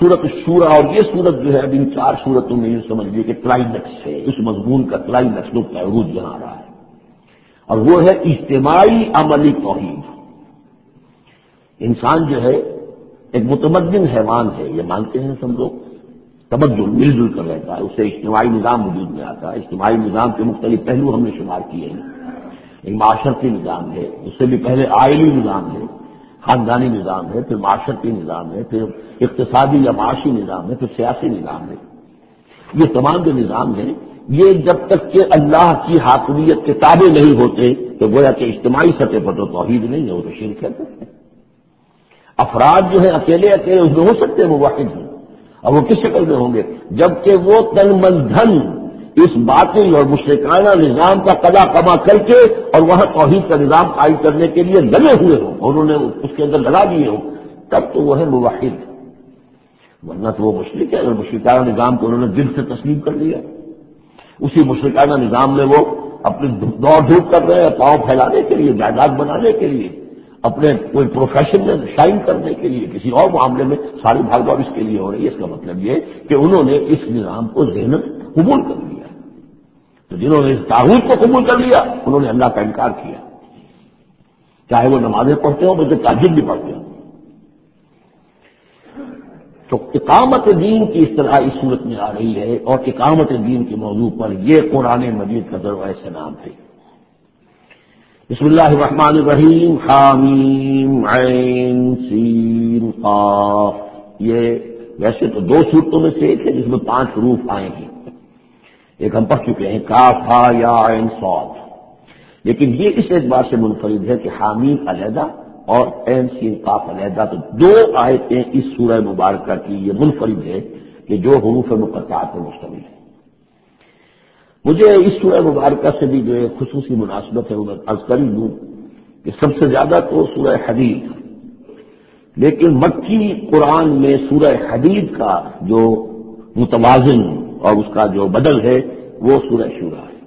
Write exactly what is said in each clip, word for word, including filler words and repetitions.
سورۃ الشورى، اور یہ سورت جو ہے اب ان چار سورتوں میں یہ سمجھ لیجیے کہ کلائمیکس ہے، اس مضمون کا کلائمیکس نقطہ عروج یہاں آ رہا ہے، اور وہ ہے اجتماعی عملی توحید۔ انسان جو ہے ایک متمدن حیوان ہے، یہ مانتے ہیں سب لوگ، تمدن مل جل کر رہتا ہے، اس سے اجتماعی نظام وجود میں آتا ہے۔ اجتماعی نظام کے مختلف پہلو ہم نے شمار کیے ہیں، ایک معاشرتی نظام ہے، اس سے بھی پہلے آئلی نظام ہے، خاندانی نظام ہے، پھر معاشرتی نظام ہے، پھر اقتصادی یا معاشی نظام ہے، پھر سیاسی نظام ہے۔ یہ تمام جو نظام ہیں یہ جب تک کہ اللہ کی حاکمیت کے تابع نہیں ہوتے تو گویا کہ اجتماعی سطح پر تو توحید نہیں ہے، وہ تو شرک ہے۔ افراد جو ہیں اکیلے اکیلے اس میں ہو سکتے ہیں، وہ واحد ہیں، اور وہ کس شکل میں ہوں گے؟ جبکہ وہ تن من دھن اس باطل اور مشرکانہ نظام کا قضا کما کر کے اور وہاں توحید کا نظام قائم کرنے کے لیے لگے ہوئے ہوں، انہوں نے اس کے اندر لگا دیے ہوں، تب تو وہ ہے موحد، ورنہ تو وہ مشرک ہے۔ اگر مشرکانہ نظام کو انہوں نے دل سے تسلیم کر لیا، اسی مشرکانہ نظام میں وہ اپنی دوڑ دھوپ کر رہے ہیں پاؤں پھیلانے کے لیے، جائیداد بنانے کے لیے، اپنے کوئی پروفیشن میں شائن کرنے کے لیے، کسی اور معاملے میں ساری بھاگ دوڑ اس کے لیے ہو رہی ہے، اس کا مطلب یہ کہ انہوں نے اس نظام کو ذہناً قبول کر لیا۔ تو جنہوں نے اس طاغوت کو قبول کر لیا انہوں نے اللہ کا انکار کیا، چاہے وہ نمازیں پڑھتے ہوں بلکہ تہجد بھی پڑھتے ہوں۔ تو اقامت دین کی اصطلاح اس صورت میں آ رہی ہے، اور اقامت دین کے موضوع پر یہ قرآن مجید کا ذروہ سلام ہے۔ بسم اللہ الرحمن الرحیم، حامیم عین سین قاف۔ یہ ویسے تو دو صورتوں میں سے ایک ہے جس میں پانچ حروف آئے ہیں، ایک ہم پڑھ چکے ہیں کاف ہا یا عین صاد، لیکن یہ اس اعتبار سے منفرد ہے کہ حامیم علیحدہ اور عین سین قاف علیحدہ، تو دو آیتیں اس سورہ مبارکہ کی یہ منفرد ہے کہ جو حروف مقطعات پر مشتمل ہے۔ مجھے اس سورہ مبارکہ سے بھی جو ایک خصوصی مناسبت ہے وہ میں عرض کر دوں کہ سب سے زیادہ تو سورہ حدید، لیکن مکی قرآن میں سورہ حدید کا جو متوازن اور اس کا جو بدل ہے وہ سورہ شورى ہے۔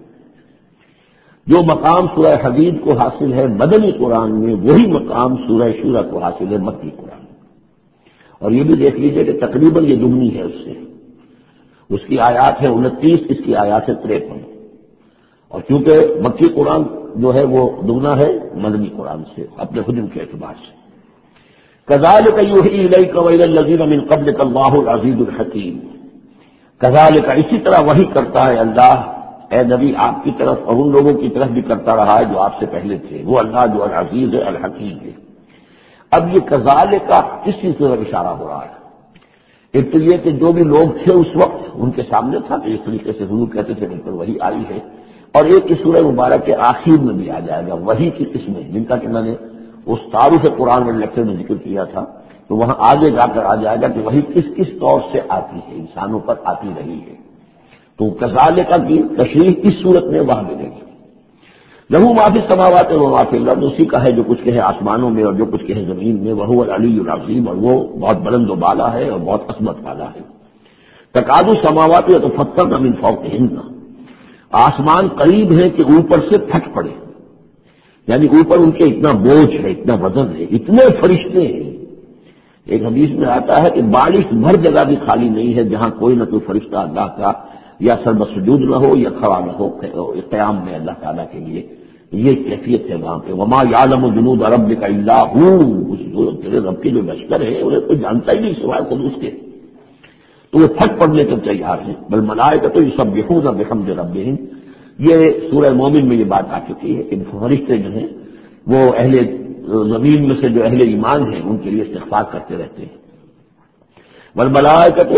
جو مقام سورہ حدید کو حاصل ہے مدنی قرآن میں، وہی مقام سورہ شورى کو حاصل ہے مکی قرآن میں، اور یہ بھی دیکھ لیجئے کہ تقریباً یہ دگنی ہے اس سے، اس کی آیات ہے انتیس، اس کی آیات ہے تریپن، اور چونکہ مکی قرآن جو ہے وہ دگنا ہے مدنی قرآن سے اپنے حجم کے اعتبار سے۔ کذالک یوحی الیک والی الذین من قبلک اللہ العزیز الحکیم۔ کذالک اسی طرح وحی کرتا ہے اللہ اے نبی آپ کی طرف اور ان لوگوں کی طرف بھی کرتا رہا ہے جو آپ سے پہلے تھے، وہ اللہ جو العزیز ہے الحکیم ہے۔ اب یہ کذالک کس چیز کی طرف اشارہ ہو رہا ہے؟ ایک تو یہ کہ جو بھی لوگ تھے اس وقت ان کے سامنے تھا کہ اس طریقے سے حضور کہتے تھے ان پر وحی آئی ہے، اور ایک اس سورہ مبارک کے آخر میں بھی آ جائے گا وحی کی قسمیں، جن کا کہ میں نے اس تعارف قرآن میں لیکچر میں ذکر کیا تھا، تو وہاں آگے جا کر آ جائے گا کہ وحی کس کس طور سے آتی ہے، انسانوں پر آتی رہی ہے۔ تو کذالک کی تشریح اس صورت میں وہاں ملے گی۔ لہو ما فی السماوات و ما فی الارض، اسی کا ہے جو کچھ ہے آسمانوں میں اور جو کچھ ہے زمین میں، وہو العلی العظیم، اور وہ بہت بلند و بالا ہے اور بہت عظمت والا ہے۔ تکاد السماوات یتفطرن من فوقہن، آسمان قریب ہے کہ اوپر سے پھٹ پڑے، یعنی اوپر ان کے اتنا بوجھ ہے، اتنا وزن ہے، اتنے فرشتے ہیں۔ ایک حدیث میں آتا ہے کہ بارش بھر جگہ بھی خالی نہیں ہے جہاں کوئی نہ کوئی فرشتہ اللہ کا یا سر بسجود نہ ہو یا کھڑا نہ ہو قیام میں اللہ تعالیٰ کے لیے، یہ کیفیت ہے وہاں پہ۔ وما یعلم جنود ربک الا ہو، جو تیرے رب کے جو لشکر ہے انہیں کوئی جانتا ہی نہیں سوائے خود اس کے، تو وہ پھٹ پڑنے کے تیار ہیں۔ بل ملائکۃ یسبحون بحمد ربہم، یہ سورہ مومن میں یہ بات آ چکی ہے کہ فرشتے جو ہیں وہ اہل زمین میں سے جو اہل ایمان ہیں ان کے لیے استغفار کرتے رہتے ہیں۔ والملائکۃ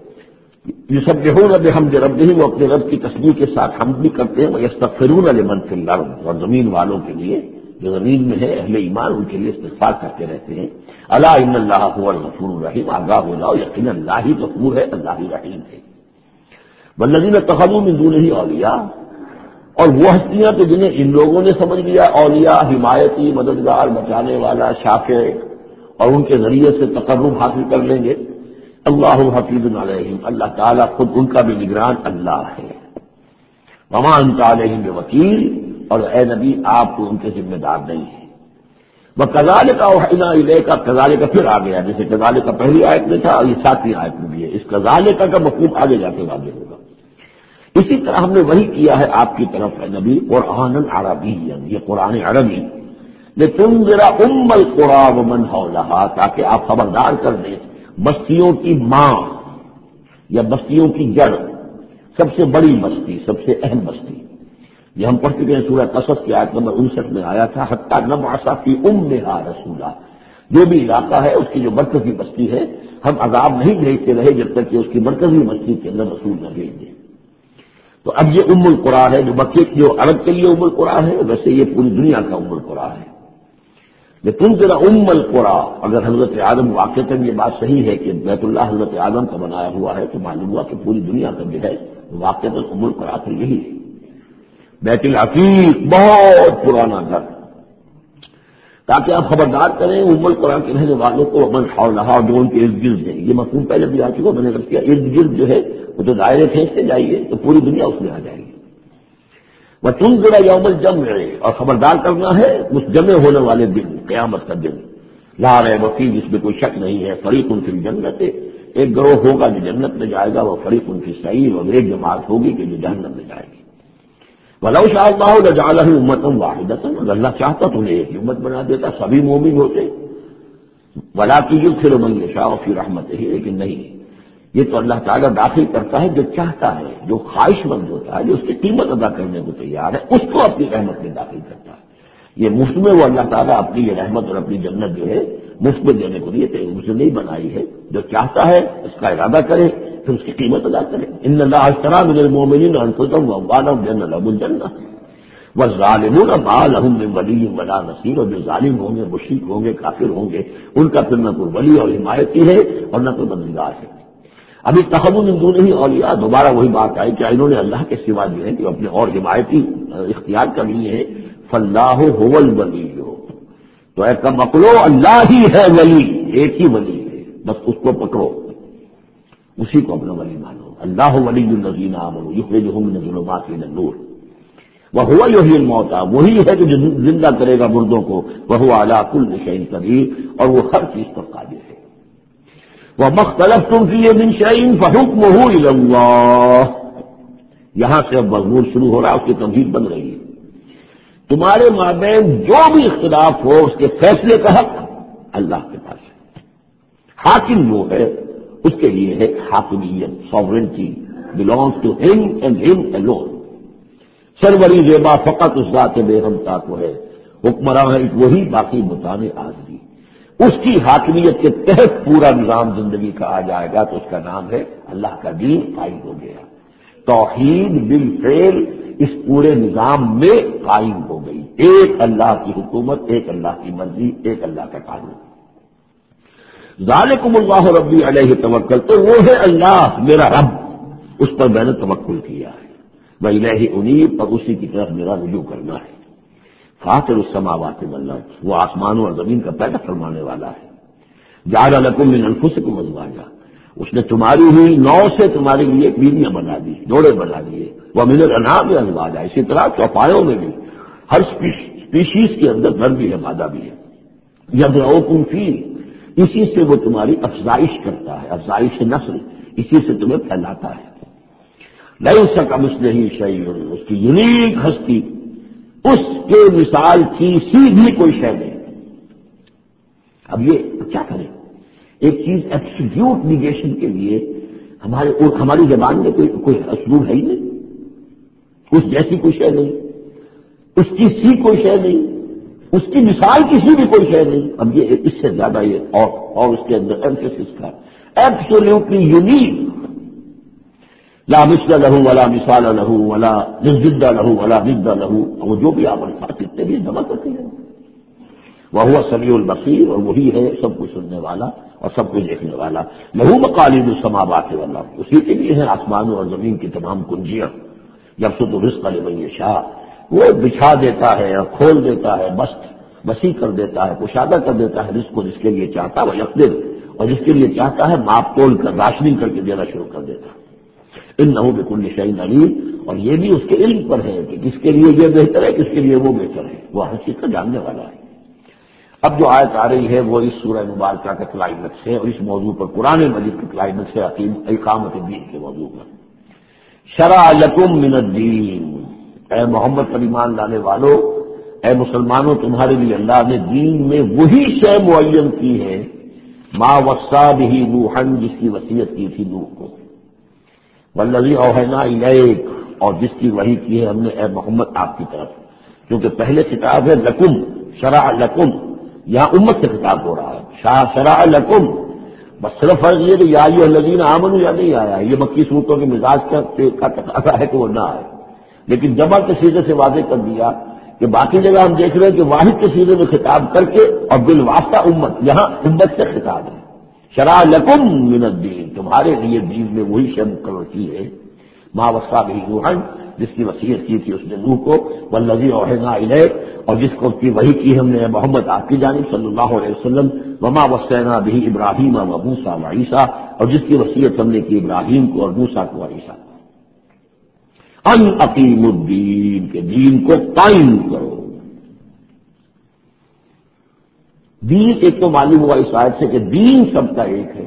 یسبحون بحمد ربہم، وہ اپنے رب کی تسبیح کے ساتھ حمد بھی کرتے ہیں، ویستغفرون لمن فی الارض، اور زمین والوں کے لیے جو زمین میں ہے اہل ایمان ان کے لیے استغفار کرتے رہتے ہیں۔ الا ان اللہ هو الغفور الرحیم، آگاہ ہو جاؤ یقینا اللہ ہی غفور ہے، اللہ ہی رحیم ہے۔ والذین اتخذوا من دونہ اولیاء، اور وہ ہستیاں تو جنہیں ان لوگوں نے سمجھ لیا اولیاء، حمایتی، مددگار، بچانے والا، شافع، اور ان کے ذریعے سے تقرب حاصل کر لیں گے، اللہ حفیظ علیہم، اللہ تعالیٰ خود ان کا بھی نگران اللہ ہے۔ وما انت علیہم بوکیل، اور اے نبی آپ کو ان کے ذمہ دار نہیں ہیں۔ وہ کذالک اوحینا الیک کا کذالک پھر آ گیا، جیسے کذالک کا پہلی آیت میں تھا اور یہ ساتویں آیت میں بھی ہے، اس کذالک کا مفہوم آگے جا کے واضح ہوگا۔ اسی طرح ہم نے وہی کیا ہے آپ کی طرف ہے نبی قرآن عربیا، یہ قرآن عربی لتنذر ام القری ومن حولها، تاکہ آپ خبردار کر دیں بستیوں کی ماں یا بستیوں کی جڑ، سب سے بڑی بستی، سب سے اہم بستی، یہ ہم پڑھ چکے ہیں سورہ قصص کی آیت نمبر انسٹھ میں آیا تھا، حتی نبعث فی امہا رسولا، جو بھی علاقہ ہے اس کی جو مرکزی بستی ہے ہم عذاب نہیں بھیجتے رہے جب تک کہ اس کی مرکزی بستی کے اندر رسول نہ بھیج دیں۔ تو اب یہ ام القری ہے، جو مکے کی جو عرب کے لیے ام القری ہے، ویسے یہ پوری دنیا کا ام القری ہے۔ لیکن ذرا ام القری، اگر حضرت آدم واقعتاً یہ بات صحیح ہے کہ بیت اللہ حضرت آدم کا بنایا ہوا ہے، تو معلوم ہوا کہ پوری دنیا کا جو ہے واقعتاً ام القری تو یہی ہے، بیت العتیق، بہت پرانا گھر، تاکہ آپ خبردار کریں ام القری کے رہنے والوں کو من حولہا، جو ان کے ارد گرد ہیں۔ یہ مفہوم پہلے بھی آ چکا، میں نے رکھ کیا، ارد گرد جو ہے وہ تو دائرے کھینچتے جائیے تو پوری دنیا اس میں آ جائے گی۔ وتنذر یوم الجمع، اور خبردار کرنا ہے اس جمع ہونے والے دن، قیامت کا دن، لا ریب فیہ، جس میں کوئی شک نہیں ہے، فریق فی الجنت، ایک گروہ ہوگا جو جنت میں جائے گا، وہ فریق فی السعیر، اور ایک جماعت ہوگی کہ جو جہنم میں جائے گی۔ وَلَوْ شَاءَ اللَّهُ لَجَعَلَهُمْ أُمَّةً وَاحِدَةً، اگر اللہ چاہتا تو انہیں ایک امت بنا دیتا، سبھی مومن ہوتے، وَلَٰكِن يُدْخِلُ مَن يَشَاءُ فِي رَحْمَتِهِ، لیکن نہیں، یہ تو اللہ تعالیٰ داخل کرتا ہے جو چاہتا ہے، جو خواہش مند ہوتا ہے، جو اس کی قیمت ادا کرنے کو تیار ہے، اس کو اپنی رحمت میں داخل کرتا ہے۔ یہ مفت میں وہ اللہ تعالیٰ اپنی یہ رحمت اور اپنی جنت جو ہے مفت میں دینے کو لیے اسے نہیں بنائی ہے، جو چاہتا ہے اس کا ارادہ کرے پھر اس کی قیمت ادا کرے۔ ان اللہ اشتری من المؤمنین انفسهم واموالهم بان لهم الجنہ والظالمون ما لهم من ولی ولا نصیر، اور جو ظالم ہوں گے، مشرک ہوں گے، کافر ہوں گے، ان کا پھر نہ کوئی ولی اور حمایتی ہے اور نہ کوئی مددگار ہے۔ ابھی تخذوا من دونہ اولیاء، دوبارہ وہی بات آئی کہ انہوں نے اللہ کے سوا جو ہے کہ اپنے اور حمایتی اختیار کر لیے ہیں۔ فاللہ هو الولی، تو اے کم عقلو، اللہ ہی ہے ولی، ایک ہی ولی ہے، بس اس کو پکڑو، اسی کو اپنا ولی مانو۔ اللہ ولی الذین آمنوا یخرجهم من الظلمات الى النور وهو یحیی الموتى، وہی ہے جو زندہ کرے گا مردوں کو، وهو علی کل شیء قدیر، اور وہ ہر چیز پر قادر ہے۔ وَمَا اخْتَلَفْتُمْ فِيهِ مِنْ شَيْءٍ فَحُكْمُهُ إِلَى اللَّهِ، یہاں سے اب مضمون شروع ہو رہا ہے، اس کی تمہید بن رہی ہے۔ تمہارے مابین جو بھی اختلاف ہو اس کے فیصلے کا حق اللہ کے پاس ہے۔ حاکم جو ہے اس کے لیے ہے حاکمیت، sovereignty belongs to him and him alone۔ سروری زیبا فقط اس ذات بے ہمتا کو ہے، حکمراں ہے وہی، باقی متانے آزادی، اس کی حاکمیت کے تحت پورا نظام زندگی کا آ جائے گا تو اس کا نام ہے اللہ کا دین قائم ہو گیا۔ توحید بالفعل اس پورے نظام میں قائم ہو گئی، ایک اللہ کی حکومت، ایک اللہ کی مرضی، ایک اللہ کا قانون۔ ذالکم اللہ ربی علیہ توکل، تو وہ ہے اللہ میرا رب، اس پر میں نے توکل کیا ہے، وإلیہ انیب، اور اسی کی طرف میرا رجوع کرنا ہے۔ فاطر السماوات والارض، وہ آسمانوں اور زمین کا پیدا فرمانے والا ہے۔ جعل لکم من انفسکم ازواجا، اس نے تمہاری ہی نو سے تمہارے لیے بیویاں بنا دی، جوڑے بنا دیے، ومن الانعام ازواجا، اسی طرح چوپایوں میں بھی ہر اسپیشیز کے اندر نر بھی ہے، مادہ بھی ہے۔ یدعوکم فیہ، اسی سے وہ تمہاری افزائش کرتا ہے، افزائش نسل، اسی سے تمہیں پھیلاتا ہے۔ لیس کمثلہ شیء، اس کی یونیک ہستی، اس کے مثال کی سی بھی کوئی شے نہیں۔ اب یہ کیا کریں، ایک چیز ایبسولوٹ نیگیشن کے لیے ہمارے ہماری زبان میں کوئی کوئی اسلوب ہے ہی نہیں، اس جیسی کوئی شے نہیں، اس کی سی کوئی شے نہیں، اس کی مثال کسی بھی کوئی شے نہیں۔ اب یہ اس سے زیادہ یہ اور اور اس کے اندر ایمفیسس کا ایبسولوٹلی یونیک، لا مثل لہ ولا مثال لہ ولا ضد لہ ولا ضد لہ، وہ جو بھی آپ الفاظ کتنے بھی جمع کرتے ہیں، وہو السمیع البصیر، اور وہی ہے سب کچھ سننے والا اور سب کچھ دیکھنے والا۔ لہ مقالید السماوات والارض، اسی کے لیے ہے آسمانوں اور زمین کی تمام کنجیاں۔ یبسط الرزق لمن یشاء، وہ بچھا دیتا ہے اور کھول دیتا ہے، بست وسیع کر دیتا ہے، کشادہ کر دیتا ہے رزق کو جس کے لیے چاہتا ہے، وہ یقدر، اور جس کے لیے چاہتا ہے ماپ تول کر راشننگ کر کے دینا شروع کر دیتا ہے۔ انہ بکل شیء علیم، اور یہ بھی اس کے علم پر ہے کہ کس کے لیے یہ بہتر ہے، کس کے لیے وہ بہتر ہے، وہ ہر چیز کا جاننے والا ہے۔ اب جو آیت آ رہی ہے وہ اس سورہ مبارکہ کا کلائمیکس ہے اور اس موضوع پر قرآن مجید کا کلائمیکس ہے اقامت دین کے موضوع پر. شرع لکم من الدین، اے محمد پر ایمان لانے والو، اے مسلمانوں، تمہارے لیے اللہ نے دین میں وہی شے معین کی ہے ما وصى به نوحا، جس کی وصیت کی تھی نوح کو، والذی اوحینا الیک، اور جس کی وحی کی ہے ہم نے اے محمد آپ کی طرف. کیونکہ پہلے خطاب ہے لکم، شرع لکم، یہاں امت سے خطاب ہو رہا ہے. شاہ شرع لکم، بس صرف فرض یہ کہ یا ایھا الذین آمنوا یا نہیں آیا. یہ مکی صورتوں کے مزاج کا تقاضا ہے کہ وہ نہ آئے، لیکن جمع کے سیغے سے واضح کر دیا کہ باقی جگہ ہم دیکھ رہے ہیں کہ واحد کے سیغے میں خطاب کر کے اور بالواسطہ امت، یہاں امت سے خطاب ہے. شرع لکم من الدین، تمہارے لیے دین میں وہی شے مقرر کی ہے ما وصى به نوحا، جس کی وصیت کی تھی اس نے نوح کو، والذی اوحینا الیک، اور جس کو کی وحی کی ہم نے محمد آپ کی جانب صلی اللہ علیہ وسلم، وما وصینا به ابراہیم و موسیٰ و عیسیٰ، اور جس کی وصیت ہم نے کی ابراہیم کو اور موسیٰ کو اور عیسیٰ کو، ان اقیموا الدین، کے دین کو قائم کرو. دین ایک تو معلوم ہوا اس آیت سے کہ دین سب کا ایک ہے.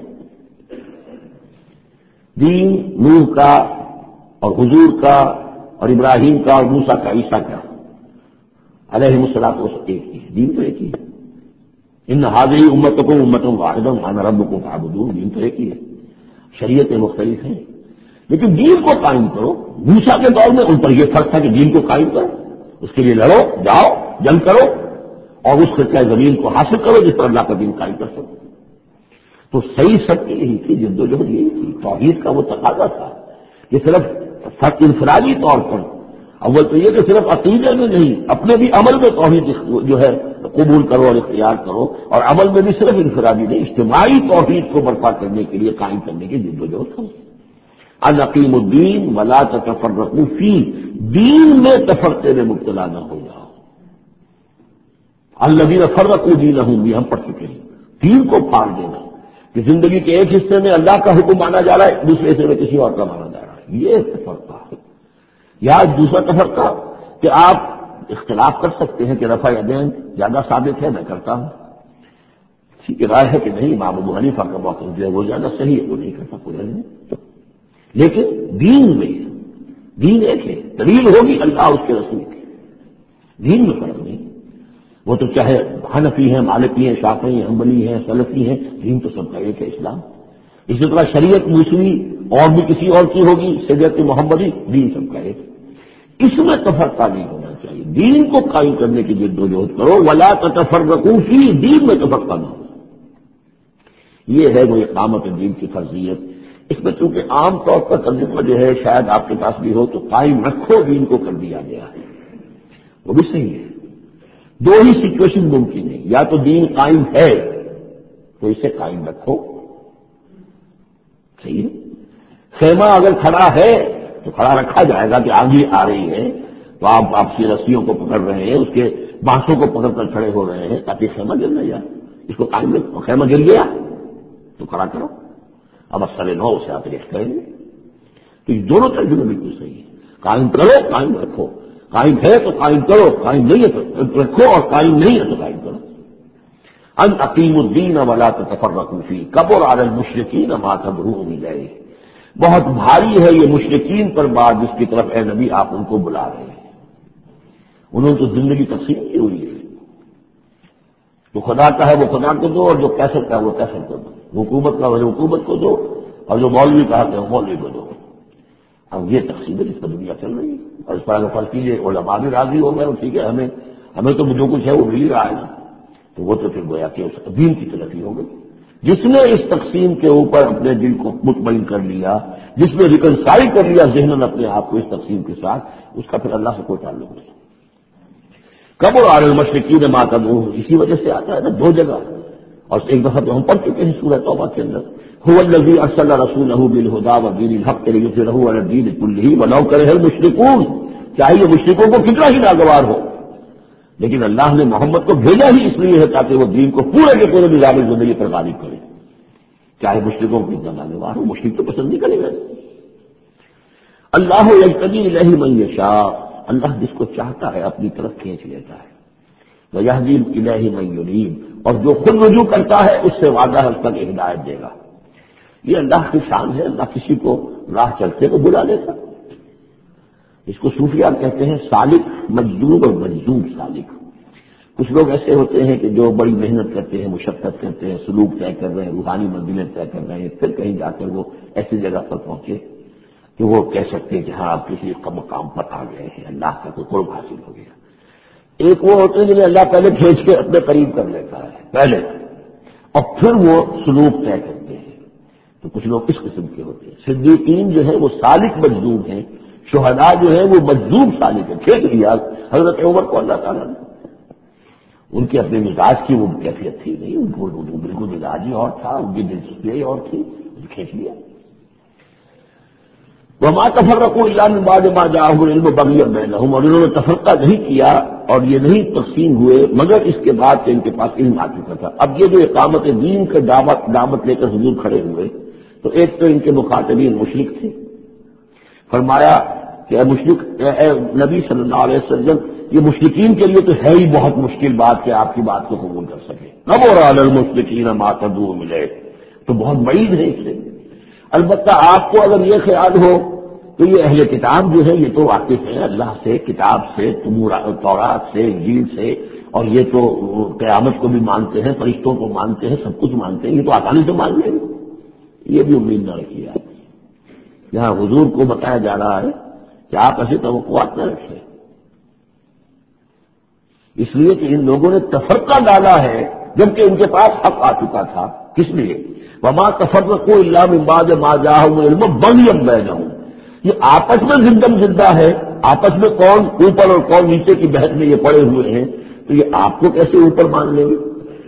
دین نوح کا اور حضور کا اور ابراہیم کا اور موسیٰ کا عیسیٰ کا علیہ الصلوۃ والسلام ایک ہی ہے. دین تو ایک ہی ہے. ان ہذہ امتکم امۃ واحدۃ وانا ربکم فاعبدون، دین تو ایک ہی ہے. شریعتیں مختلف ہیں لیکن دین کو قائم کرو. موسیٰ کے دور میں ان پر یہ فرق تھا کہ دین کو قائم کرو، اس کے لیے لڑو، جاؤ، جنگ کرو اور اس خطۂ زمین کو حاصل کرو جس پر اللہ کا دین قائم کر سکو. تو صحیح سب کی یہی تھی، جد و جہد یہی تھی. توحید کا وہ تقاضا تھا کہ صرف فرق انفرادی طور پر، اول تو یہ کہ صرف عقیدے میں نہیں، اپنے بھی عمل میں توحید جو ہے قبول کرو اور اختیار کرو، اور عمل میں بھی صرف انفرادی نہیں، اجتماعی توحید کو برپا کرنے کے لیے، قائم کرنے کی جد و جہد کرو. ان اقیموا الدین ولا تتفرقوا فیہ، دین میں تفرقے میں مبتلا نہ ہو جاؤ. الذین فرقوا دینہم، یہ ہم پڑھ چکے ہیں. دین کو پھاڑ دینا کہ زندگی کے ایک حصے میں اللہ کا حکم مانا جا رہا ہے، دوسرے حصے میں کسی اور کا مانا جا رہا ہے، یہ تفرقہ ہے. یا دوسرا تفرقہ کہ آپ اختلاف کر سکتے ہیں کہ رفع یدین زیادہ ثابت ہے، میں کرتا ہوں. ٹھیک ہے، رائے ہے کہ نہیں امام ابو حنیفہ کا موقف جو ہے وہ زیادہ صحیح ہے، وہ نہیں کرتا کوئی نہیں. لیکن دین میں دین ایک ہے، دلیل ہوگی اللہ اس کے رسول کی. دین میں فرق نہیں. وہ تو چاہے حنفی ہیں، مالکی ہیں، شافعی ہیں، حنبلی ہیں، سلفی ہیں، دین تو سب کا ایک ہے، اسلام. اسی طرح شریعت موسوی اور بھی کسی اور کی ہوگی، شریعت محمدی، دین سب کا ایک. اس میں تفرقہ نہیں ہونا چاہیے. دین کو قائم کرنے کی جد و جہد کرو، ولا تتفرقوا فیہ، دین میں تفرقہ نہ ہو. یہ ہے وہ اقامت دین کی فرضیت. اس میں چونکہ عام طور پر ترجمہ جو ہے شاید آپ کے پاس بھی ہو تو قائم رکھو دین کو کر دیا گیا ہے، وہ بھی صحیح ہے. دو ہی سچویشن ممکن ہے، یا تو دین قائم ہے تو اسے قائم رکھو، صحیح ہے. خیمہ اگر کھڑا ہے تو کھڑا رکھا جائے گا کہ آگے آ رہی ہے تو آپ آپسی رسیوں کو پکڑ رہے ہیں، اس کے بانسوں کو پکڑ کر کھڑے ہو رہے ہیں تاکہ خیمہ گر نہ جائے. اس کو قائم رکھو. خیمہ گر گیا تو کھڑا کرو. اب اصل نو اسے آپ ریکٹ کریں گے. تو یہ دونوں ترجمے بالکل صحیح ہے. قائم کرو، قائم رکھو. قائم ہے تو قائم کرو، قائم نہیں ہے تو رکھو، اور قائم نہیں ہے تو قائم کرو. ان اقیموا الدین ولا تتفرقوا فیہ کبر علی المشرکین ما تدعوهم الیہ، بہت بھاری ہے یہ مشرکین پر بات جس کی طرف اے نبی آپ ان کو بلا رہے ہیں. انہوں نے تو زندگی تقسیم کی ہوئی ہے. جو خدا کا ہے وہ خدا کو دو، اور جو کیسر کا ہے وہ کیسر کو دو. حکومت کا ہے وہ حکومت کو دو، اور جو مولوی کا ہے وہ مولوی کو دو. اب یہ تقسیم ہے جس پر دنیا چل رہی ہے. اور اس پر اگر فرض کیجیے علماء بھی راضی ہو گئے، ٹھیک ہے، ہمیں ہمیں تو جو کچھ ہے وہ مل ہی رہا ہے نا، تو وہ تو پھر گویا کہ دین کی تلفی ہو گئی. جس نے اس تقسیم کے اوپر اپنے دل کو مطمئن کر لیا، جس نے ریکنسائی کر لیا ذہناً اپنے آپ کو اس تقسیم کے ساتھ، اس کا پھر اللہ سے کوئی تعلق نہیں. کبر علی المشرکین ما تدعوهم، اسی وجہ سے آتا ہے نا دو جگہ، اور ایک دفعہ تو ہم پڑھ چکے ہیں سورہ توبہ کے اندر، هو الذی ارسل رسولہ بالہدی ودین الحق لیظہرہ علی الدین کلہ ولو کرہ المشرکون. چاہیے مشرکوں کو کتنا ہی ناگوار ہو، لیکن اللہ نے محمد کو بھیجا ہی اس لیے ہے تاکہ وہ دین کو پورے کے پورے نظام زندگی پر غالب کرے، چاہے مشرکوں کو کتنا ناگوار ہو. مشرک تو پسند نہیں کرے گا. اللہ یجتبی الیہ من یشاء، اللہ جس کو چاہتا ہے اپنی طرف کھینچ لیتا ہے. وَيَهْدِي إِلَيْهِ مَن يُنِيبُ، اور جو خود رجوع کرتا ہے اس سے وعدہ ہے اس تک ہدایت دے گا۔ یہ اللہ کی شان ہے، اللہ کسی کو راہ چلتے کو بلا لیتا۔ اس کو صوفیاء کہتے ہیں سالک مجذوب اور مجذوب سالک۔ کچھ لوگ ایسے ہوتے ہیں کہ جو بڑی محنت کرتے ہیں، مشقت کرتے ہیں، سلوک طے کر رہے ہیں، روحانی منزلیں طے کر رہے ہیں، پھر کہیں جا کر وہ ایسی جگہ پر پہنچے کہ وہ کہہ سکتے ہیں کہ ہاں آپ کسی مقام پر آ گئے ہیں، اللہ کا کوئی قرب حاصل ہو گیا۔ ایک وہ ہوتے ہیں جنہیں اللہ پہلے کھینچ کے اپنے قریب کر لیتا ہے پہلے، اور پھر وہ سلوک طے کرتے ہیں۔ تو کچھ لوگ اس قسم کے ہوتے ہیں۔ صدیقین جو ہے وہ سالک مجذوب ہیں، شہداء جو ہے وہ مجذوب سالک ہے، کھینچ لیا حضرت عمر کو اللہ تعالیٰ نے۔ ان کے اپنے مزاج کی وہ کیفیت تھی نہیں، ان کو بالکل مزاج ہی اور تھا، ان کی دلچسپی اور تھی، کھینچ لیا۔ وما تفرقوا الا من بعد ما جاءهم العلم بغيا بينهم، اور انہوں نے تفرقہ نہیں کیا اور یہ نہیں تقسیم ہوئے مگر اس کے بعد کہ ان کے پاس علم آ چکا تھا۔ اب یہ جو اقامت دین کا دعوت دعوت لے کر حضور کھڑے ہوئے تو ایک تو ان کے مخاطبین مشرک تھے۔ فرمایا کہ اے مشرک، اے نبی صلی اللہ علیہ وسلم، یہ مشرکین کے لیے تو ہے ہی بہت مشکل بات کہ آپ کی بات کو قبول کر سکے۔ نبور علی المشرکین ما تدعوهم الیہ، تو بہت بعید ہے اس سے۔ البتہ آپ کو اگر یہ خیال ہو تو یہ اہل کتاب جو ہے یہ تو واقف ہیں اللہ سے، کتاب سے، تورات سے، انجیل سے، اور یہ تو قیامت کو بھی مانتے ہیں، فرشتوں کو مانتے ہیں، سب کچھ مانتے ہیں، یہ تو آسانی سے مان لیں گے۔ یہ بھی امید نہ رکھیے آپ۔ یہاں حضور کو بتایا جا رہا ہے کہ آپ ایسی توقعات نہ رکھیں، اس لیے کہ ان لوگوں نے تفرقہ ڈالا ہے جبکہ ان کے پاس حق آ چکا تھا۔ کس لیے؟ وما تفرقوا الا من بعد ما جاءهم العلم بغيا بينهم، یہ آپس میں زندم زندہ ہے، آپس میں کون اوپر اور کون نیچے کی بحث میں یہ پڑے ہوئے ہیں، تو یہ آپ کو کیسے اوپر مان لیں گے؟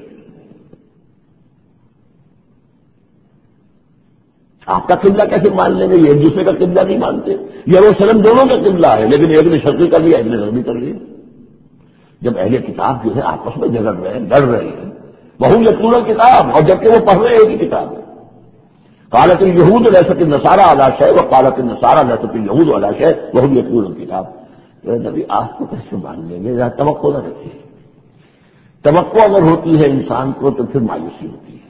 آپ کا قبلہ کیسے مان لیں گے؟ یہ ایک دوسرے کا قبلہ نہیں مانتے۔ یروشلم دونوں کا قبلہ ہے لیکن ایک نے شرقی کر لیا، ایک نے غربی کر لیا۔ جب اہل کتاب جو ہے آپس میں جھگڑ رہے ہیں، لڑ رہے ہیں، وہم یتلون کتاب، اور جبکہ وہ پڑھ رہے ہیں ایک ہی کتاب ہے۔ قالت الیہود لیست النصارى علی شیء وقالت النصارى لیست الیہود علی شیء وہم یتلون الکتاب۔ نبی آپ کو کیسے مان لیں گے؟ ذرا توقع نہ رکھیے۔ توقع اگر ہوتی ہے انسان کو تو پھر مایوسی ہوتی ہے۔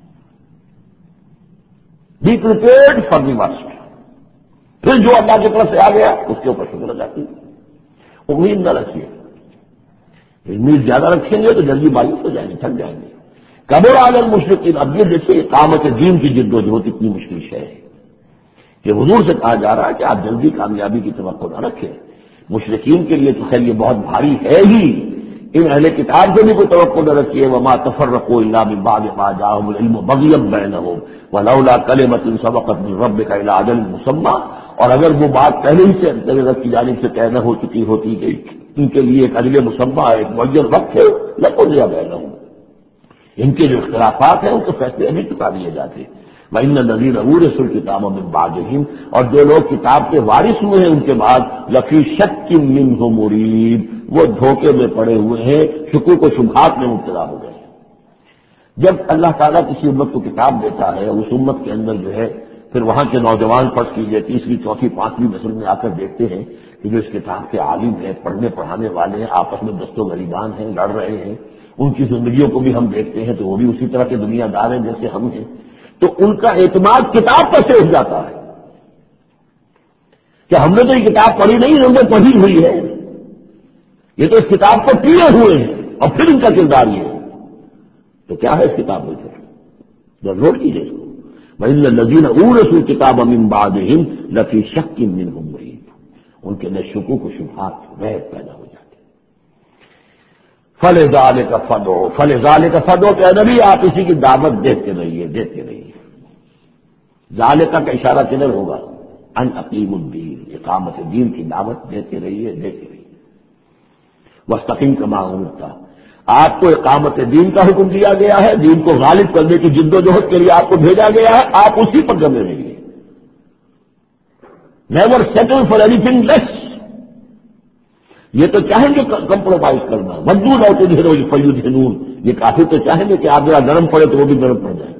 Be prepared for the worst, پھر جو اللہ کی طرف سے آ گیا اس کے اوپر شکر ادا کیجیے، امید نہ رکھیے۔ امید زیادہ رکھیں گے تو جلدی مایوس ہو جائیں گے، تھک جائیں گے۔ کبر علی المشرکین، اب یہ دیکھیے اقامت دین کی جد و جہد اتنی مشکل ہے کہ حضور سے کہا جا رہا ہے کہ آپ جلدی کامیابی کی توقع نہ رکھیں۔ مشرکین کے لیے تو خیر یہ بہت بھاری ہے ہی، ان اہل کتاب سے بھی کوئی توقع نہ رکھیے۔ وما تفرقوا الا من بعد ما جاءهم العلم بغيا بينهم ولولا كلمة سبقت من ربك الى اجل مسمى، اور اگر وہ بات پہلے ہی سے رب کی جانب سے طے نہ ہو چکی ہوتی کہ ان کے لیے ایک اجل مسمى ایک معین وقت ہے، لقضي بينهم، ان کے جو اختلافات ہیں ان کے فیصلے ابھی چکا دیے جاتے۔ وَإِنَّ الَّذِينَ أُورِثُوا الْكِتَابَ مِن بَعْدِهِمْ، اور جو لوگ کتاب کے وارث ہوئے ہیں ان کے بعد، لَفِي شَكٍّ مِّنْهُ مُرِيبٍ، وہ دھوکے میں پڑے ہوئے ہیں، شکوک و شبہات میں مبتلا ہو گئے ہیں۔ جب اللہ تعالیٰ کسی امت کو کتاب دیتا ہے، اس امت کے اندر جو ہے پھر وہاں کے نوجوان فرض کیجیے تیسری چوتھی پانچویں نسل میں آ کر دیکھتے ہیں کہ جو اس کتاب کے عالم ہیں، پڑھنے پڑھانے والے ہیں، آپس میں دست و غریبان ہیں، لڑ رہے ہیں، ان کی زندگیوں کو بھی ہم دیکھتے ہیں تو وہ بھی اسی طرح کے دنیا دار ہیں جیسے ہم ہیں، تو ان کا اعتماد کتاب پر سے اٹھ جاتا ہے کہ ہم نے تو یہ کتاب پڑھی نہیں، ہم نے پڑھی ہوئی ہے، یہ تو اس کتاب کو پیے ہوئے ہیں، اور پھر ان کا کردار یہ ہے۔ تو کیا ہے اس کتاب میں سے؟ نوٹ کیجیے اس کو۔ وَإِنَّ الَّذِينَ أُورِثُوا الْكِتَابَ مِن بَعْدِهِمْ لَفِي شَكٍّ مِّنْهُ مُرِيبٍ، ان کے اندر شکوک و شبہات وہم پیدا ہو جاتے۔ فَلِذَٰلِكَ فَادْعُ فَلِذَٰلِكَ فَادْعُ، کہ نبی آپ اسی کی دعوت دیتے رہیے دیتے رہیے۔ ذالکہ کا اشارہ کدھر ہوگا؟ ان اقیم الدین، اقامت دین کی دعوت دیتے رہیے دیتے رہیے۔ واستقم کما امرت، آپ کو اقامت دین کا حکم دیا گیا ہے، دین کو غالب کرنے کی جد و جہد کے لیے آپ کو بھیجا گیا ہے، آپ اسی پر جمے رہیے۔ Never settle for anything less, یہ تو چاہیں گے کمپرومائز کرنا، مجبور ہے تو دھیرو فیود جنون، یہ کافی تو چاہیں گے کہ آپ ذرا نرم پڑے تو وہ بھی نرم پڑ جائے،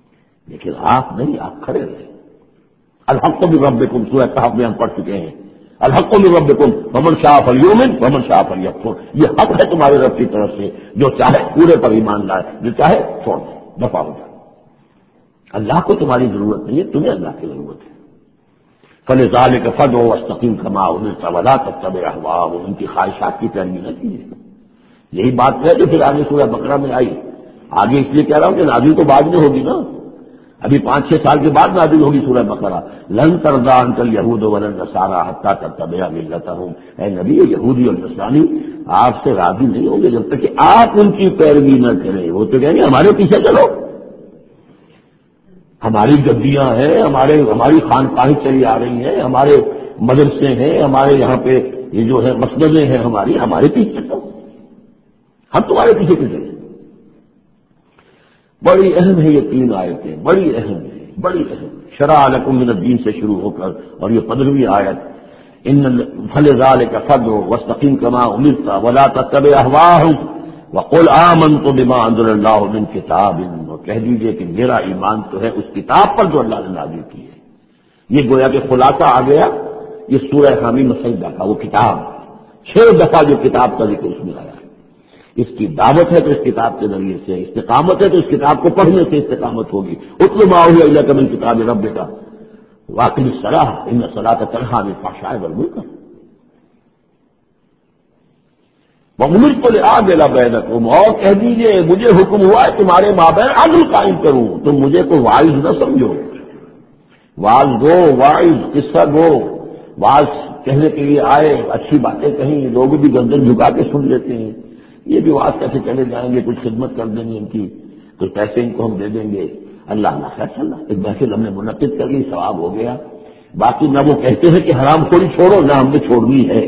لیکن آپ نہیں، آپ کھڑے رہے۔ الحق بھی ربکم، سورہ کہف میں ہم پڑھ چکے ہیں، الحق من ربکم فمن شاء فلیؤمن ومن شاء فلیکفر، یہ حق ہے تمہارے رب کی طرف سے، جو چاہے پورے پر ایمان لائے، جو چاہے چھوڑ دے، دفع ہو جائے۔ اللہ کو تمہاری ضرورت نہیں ہے، تمہیں اللہ کی ضرورت ہے۔ فلذلک فادع واستقم کما امرت ولا تتبع اهواءهم، ان کی خواہشات کی پیروی نہ کیجیے۔ یہی بات ہے جو پھر آگے سورہ بقرہ میں آئی۔ آگے اس لیے کہہ رہا ہوں کہ نازل تو بعد میں ہوگی نا، ابھی پانچ چھ سال کے بعد نازل ہوگی سورہ بقرہ۔ لن ترضى عنك اليهود ولا النصارى حتى تتبع ملتهم، اے نبی یہودی اور نصرانی آپ سے راضی نہیں ہوں گے جب تک کہ آپ ان کی پیروی نہ کریں۔ وہ تو کہیں گے ہمارے پیچھے چلو، ہماری گدیاں ہیں، ہمارے ہماری خانقاہیں چلی آ رہی ہیں، ہمارے مدرسے ہیں، ہمارے یہاں پہ یہ جو ہے مسجدیں ہیں ہماری، ہمارے پیچھے چلو، ہم تمہارے پیچھے کیوں چلیں۔ بڑی اہم ہے یہ تین آیتیں، بڑی اہم ہے، بڑی اہم۔ شرع لکم من الدین سے شروع ہو کر اور یہ پندرہویں آیت، ان فلذلک فادع واستقم کما امرت ولا تتبع اهواءهم وقل آمنت بما انزل اللہ من کتاب، کہہ دیجئے کہ میرا ایمان تو ہے اس کتاب پر جو اللہ نے نازل کی ہے۔ یہ گویا کہ خلاصہ آ گیا یہ سورہ حامیم سجدہ کا، وہ کتاب چھ دفعہ جو کتاب کا ذکر اس میں آیا ہے۔ اس کی دعوت ہے تو اس کتاب کے ذریعے سے، استقامت ہے تو اس کتاب کو پڑھنے سے استقامت ہوگی۔ اتل ما اوحی الیک من کتاب ربک واقم الصلاۃ ان الصلاۃ تنہی عن الفحشاء والمنکر وَأُمِرْتُ لِأَعْدِلَ بَيْنَكُمْ، اور کہہ دیجیے مجھے حکم ہوا ہے تمہارے مابین عدل قائم کروں، تم مجھے کوئی واعظ نہ سمجھو۔ واعظ گو، واعظ قصہ گو، واعظ کہنے کے لیے آئے، اچھی باتیں کہیں، لوگ بھی گردن جھکا کے سن لیتے ہیں، یہ بھی واعظ کیسے چلے جائیں گے، کچھ خدمت کر دیں گے ان کی، کچھ پیسے ان کو ہم دے دیں گے، اللہ نہ خیر چل رہا۔ ایک محفل ہم نے منعقد کر لی، ثواب ہو گیا۔ باقی نہ وہ کہتے ہیں کہ حرام خوری چھوڑو، نہ ہم نے چھوڑنی ہے،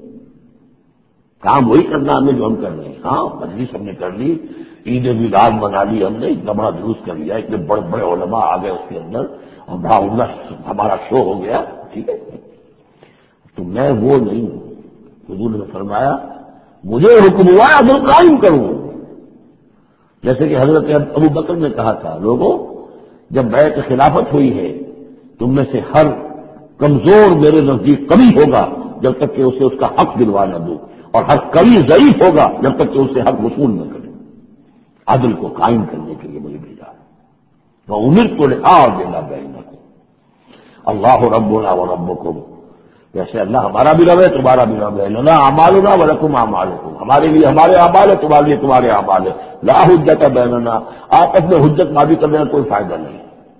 کام وہی کرنا ہمیں جو ہم کر رہے ہیں۔ ہاں مجلس ہم نے کر لی، عید میلاد منا لی ہم نے، اتنا بڑا جلوس کر لیا، اتنے بڑے بڑے علماء آ گئے اس کے اندر، اور بڑا عمدہ ہمارا شو ہو گیا، ٹھیک ہے۔ تو میں وہ نہیں ہوں، حضور نے فرمایا مجھے حکم ہوا ہے عدل قائم کروں، جیسے کہ حضرت ابو بکر نے کہا تھا، لوگوں جب بیعت خلافت ہوئی ہے تم میں سے ہر کمزور میرے نزدیک کمی ہوگا جب تک کہ اسے اس کا حق دلوا نہ دوں، اور ہر کمی ضعیف ہوگا جب تک کہ اسے حق وصول نہ کرے۔ عدل کو قائم کرنے کے لیے مجھے بھیجا ہے۔ وَأُمِرْتُ لِأَعْدِلَ بَيْنَكُمْ اللہ ربنا وربکم، ویسے اللہ ہمارا بھی رب ہے تمہارا بھی رب ہے، لنا اعمالنا ولکم اعمالکم، ہمارے لیے ہمارے اعمال ہے تمہارے لیے تمہارے اعمال ہے، لا حجت بیننا، آپس میں حجت مابی کرنے کا کوئی فائدہ نہیں۔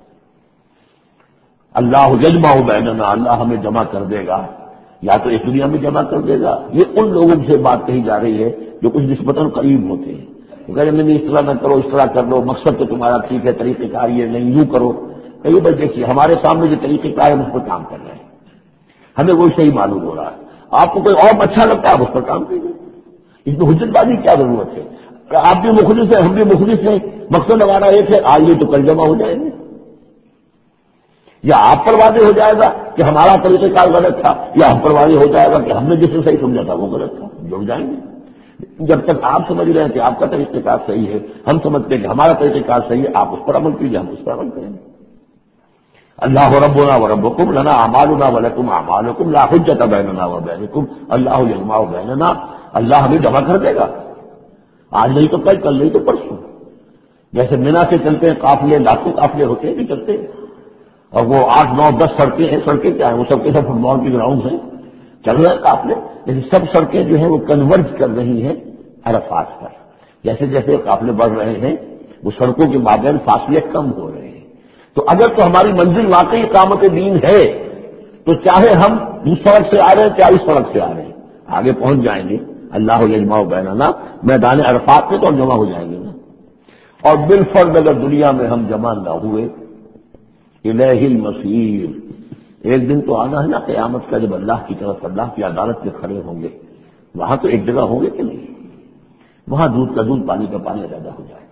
اللہ یجمع بیننا، اللہ ہمیں جمع کر دے گا، یا تو اس دنیا میں جمع کر دے گا۔ یہ ان لوگوں سے بات کہی جا رہی ہے جو کچھ نسبتاً قریب ہوتے ہیں، وہ کہہ رہے ہیں اس طرح نہ کرو، اس طرح کر لو، مقصد تو تمہارا ٹھیک ہے، طریقہ کار یہ نہیں، یوں کرو۔ کئی بار دیکھیے ہمارے سامنے جو طریقہ کار ہے اس پر کام کر رہے ہیں، ہمیں وہی صحیح معلوم ہو رہا ہے، آپ کو کوئی اور اچھا لگتا ہے آپ اس پر کام کیجیے، اس میں حجت بازی کیا ضرورت ہے؟ آپ بھی مخلص ہیں ہم بھی مخلص ہیں، مقصد ہمارا ایک ہے، آج یہ تو کل جمع ہو جائیں گے، یا آپ پر واضح ہو جائے گا کہ ہمارا طریقہ کار غلط تھا، یا ہم پر واضح ہو جائے گا کہ ہم نے جسے صحیح سمجھا تھا وہ غلط تھا، جڑ جائیں گے۔ جب تک آپ سمجھ رہے ہیں کہ آپ کا طریقہ کار صحیح ہے، ہم سمجھتے ہیں کہ ہمارا طریقہ کار صحیح ہے، آپ اس پر عمل کیجیے، ہم اس پر عمل کریں گے۔ اللہ ربنا وربکم لنا اعمالنا ولکم اعمالکم لا حجت بیننا وبینکم اللہ یجمع بیننا، اللہ ہمیں جمع کر دے گا، آج نہیں تو کل، کل نہیں تو پرسوں۔ جیسے مینا سے چلتے ہیں قافلے، لاکھوں قافلے ہوتے ہیں بھی چلتے ہیں، اور وہ آٹھ نو دس سڑکیں ہیں، سڑکیں کیا ہیں، وہ سب کے سب فٹ بال کی گراؤنڈ ہیں، چل رہے ہیں قافلے، لیکن سب سڑکیں جو ہیں وہ کنورج کر رہی ہیں عرفات پر۔ جیسے جیسے قافلے بڑھ رہے ہیں وہ سڑکوں کے مابین فاصلے کم ہو رہے ہیں۔ تو اگر تو ہماری منزل واقعی اقامت دین ہے تو چاہے ہم اس سڑک سے آ رہے ہیں چاہے اس سڑک سے آ رہے ہیں، آگے پہنچ جائیں گے۔ اللہ یجمع بیننا، میدان عرفات میں تو ہم جمع ہو جائیں گے نا۔ اور بالفرض اگر دنیا میں ہم جمع نہ ہوئے، الیہ المصیر، ایک دن تو آنا ہے نا قیامت کا، جب اللہ کی طرف اللہ کی عدالت میں کھڑے ہوں گے، وہاں تو ایک جگہ ہوں گے کہ نہیں، وہاں دودھ کا دودھ پانی کا پانی علیحدہ ہو جائے گا۔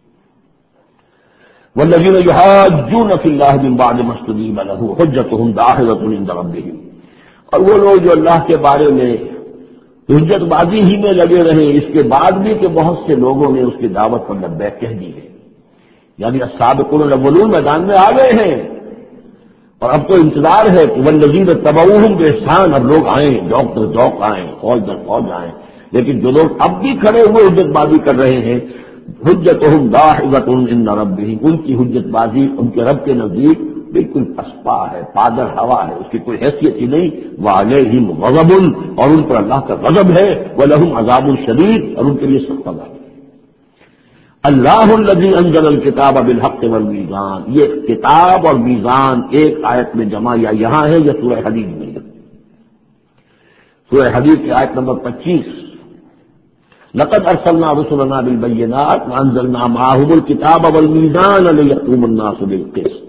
والذین یحاجون فی اللہ من بعد ما استجیب له حجتهم داخلۃ عند ربهم، اور وہ لوگ جو اللہ کے بارے میں حجت بازی ہی میں لگے رہے اس کے بعد بھی کہ بہت سے لوگوں نے اس کی دعوت پر لبیک کہہ دی ہے، یعنی السابقون الاولون میدان میں آ گئے ہیں، اور اب تو انتظار ہے کہ والذین تبعوہم بإحسان، اب لوگ آئیں، ذوق در ذوق آئیں، فوج در فوج آئیں، لیکن جو لوگ اب بھی کھڑے ہوئے حجت بازی کر رہے ہیں، حجتہم داحضۃ عند ربہم، ان کی حجت بازی ان کے رب کے نزدیک بالکل پسپا ہے، پادر ہوا ہے، اس کی کوئی حیثیت ہی نہیں. وعلیہم غضب، اور ان پر اللہ کا غضب ہے، ولہم عذاب شدید، اور ان کے لیے سخت عذاب ہے. اللہ الذی انزل الکتاب بالحق والمیزان، یہ کتاب اور میزان ایک آیت میں جمع یا یہاں ہے یا سورہ حدید میں ہے. سورہ حدید کی آیت نمبر پچیس، لقد ارسلنا رسلنا بالبینات وانزلنا معهم الکتاب والمیزان لیقوم الناس بالقسط.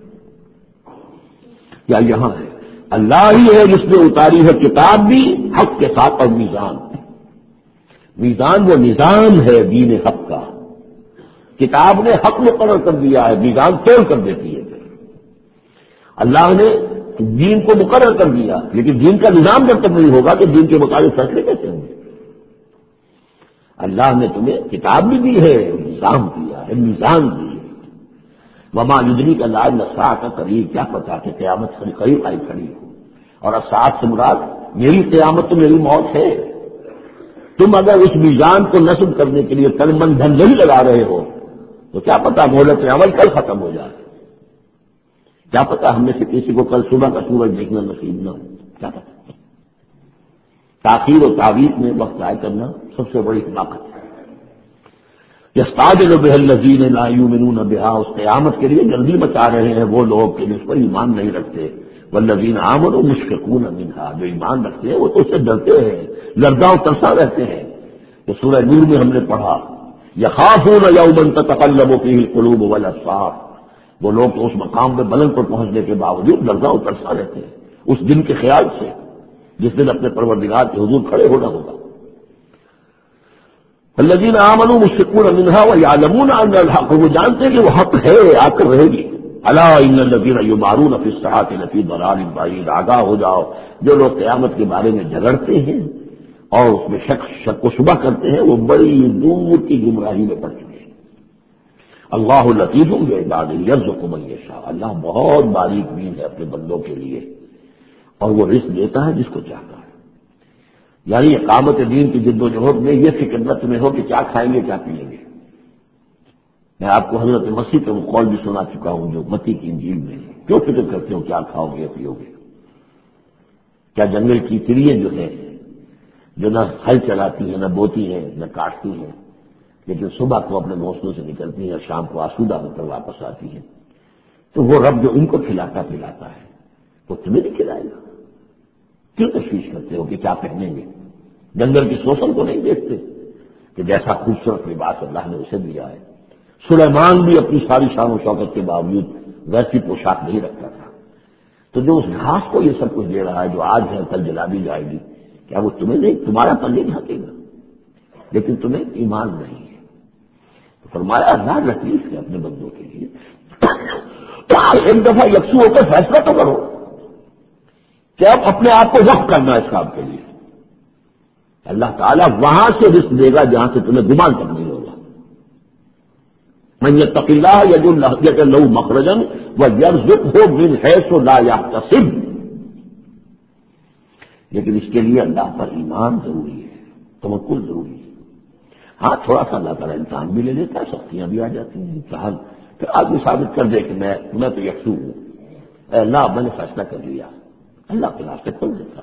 یا یہاں ہے اللہ ہی ہے جس نے اتاری ہے کتاب بھی حق کے ساتھ اور میزان. میزان وہ نظام ہے دین حق کا، کتاب نے حق مقرر کر دیا ہے، میزان توڑ کر دیتی ہے. اللہ نے دین کو مقرر کر دیا، لیکن دین کا نظام جب تک نہیں ہوگا تو دین کے مطابق فیصلے کیسے ہوں گے؟ اللہ نے تمہیں کتاب بھی دی ہے، نظام دیا ہے، میزان دی ہے. وما یدریک لعل الساعۃ قریب، کیا پتا کہ قیامت قریب آئی کھڑی ہو. اور اب ساتھ سے مراد میری قیامت تو میری موت ہے. تم اگر اس میزان کو نصب کرنے کے لیے تن من دھن نہیں لگا رہے ہو تو کیا پتا مہلت عمل کل ختم ہو جائے. کیا پتا ہم میں سے کسی کو کل صبح کا سورج دیکھنا نصیب نہ ہو. کیا پتا. تاخیر و تعویض میں وقت ضائع کرنا سب سے بڑی حماقت ہے. یستعجل بها الذین لا یؤمنون بها، اس قیامت کے لیے جلدی مچا رہے ہیں وہ لوگ کہ جس پر ایمان نہیں رکھتے. والذین آمنوا مشفقون منها، جو ایمان رکھتے ہیں وہ تو اس سے ڈرتے ہیں، لرزاں و ترساں رہتے ہیں. تو سورہ نور میں ہم نے پڑھا یخافون یوما تتقلب فیہ القلوب والابصار، وہ لوگ تو اس مقام پہ بلند پر پہنچنے کے باوجود لرزاں و ترساں رہتے ہیں اس دن کے خیال سے جس دن اپنے پروردگار کے حضور کھڑے ہونا ہوگا. الذین آمنوا مشفقون منها ویعلمون ان الحق، وہ جانتے ہیں کہ وہ حق ہے، آ کر رہے گی. الا ان الذین یمارون فی الساعۃ لفی ضلال بعید، آگاہ ہو جاؤ جو لوگ قیامت کے بارے میں جھگڑتے ہیں اور اس میں شک شک و شبہ کرتے ہیں وہ بڑی دور کی گمراہی میں پڑ چکے ہیں. اللہ لطیف بعبادہ یرزق من یشاء، اللہ بہت باریک بین ہے اپنے بندوں کے لیے اور وہ رزق دیتا ہے جس کو چاہتا ہے. یعنی اقامت دین کی جد و جہد میں یہ فکر نہ تمہیں ہو کہ کیا کھائیں گے کیا پیئیں گے. میں آپ کو حضرت مسیح کا وہ قول بھی سنا چکا ہوں جو متی کی انجیل میں ہے. کیوں فکر کرتے ہو کیا کھاؤ گے پیو گے؟ کیا جنگل کی چڑیاں جو ہیں جو نہ ہل چلاتی ہیں نہ بوتی ہیں نہ کاٹتی ہیں لیکن صبح کو اپنے گھونسلوں سے نکلتی ہیں اور شام کو آسودہ ہو کر واپس آتی ہیں، تو وہ رب جو ان کو کھلاتا پلاتا ہے وہ تمہیں نہیں کھلائے گا؟ کیوں تشویش کرتے ہو کہ کیا پہنیں گے؟ جنگل کی سوسن کو نہیں دیکھتے کہ جیسا خوبصورت لباس اللہ نے اسے دیا ہے. سلیمان بھی اپنی ساری شان و شوکت کے باوجود ویسی پوشاک نہیں رکھتا تھا. تو جو اس گھاس کو یہ سب کچھ دے رہا ہے جو آج ہے کل جلا دی جائے گی، کیا وہ تمہیں نہیں تمہارا پلے ڈھانکے گا؟ لیکن تمہیں ایمان نہیں ہے. تو فرمایا اللہ لطیف ہے اپنے بندوں کے لیے. ایک دفعہ یکسو ہو کر فیصلہ تو کرو کہ اب اپنے آپ کو وقف کرنا ہے اس کام کے لیے. اللہ تعالیٰ وہاں سے رزق دے گا جہاں سے تمہیں گمان تک نہیں ہوگا. من یتق اللہ یجعل لہ مخرجا ویرزقہ من حیث لا یحتسب. لیکن اس کے لیے اللہ پر ایمان ضروری ہے، توکل ضروری ہے. ہاں تھوڑا سا اللہ تعالیٰ امتحان بھی لے لیتا ہے، سختیاں بھی آ جاتی ہیں. امتحان پھر آدمی ثابت کر دے کہ میں میں تو یکسو ہوں، اے اللہ میں نے فیصلہ کر لیا، اللہ کے راستے کھول دیتا.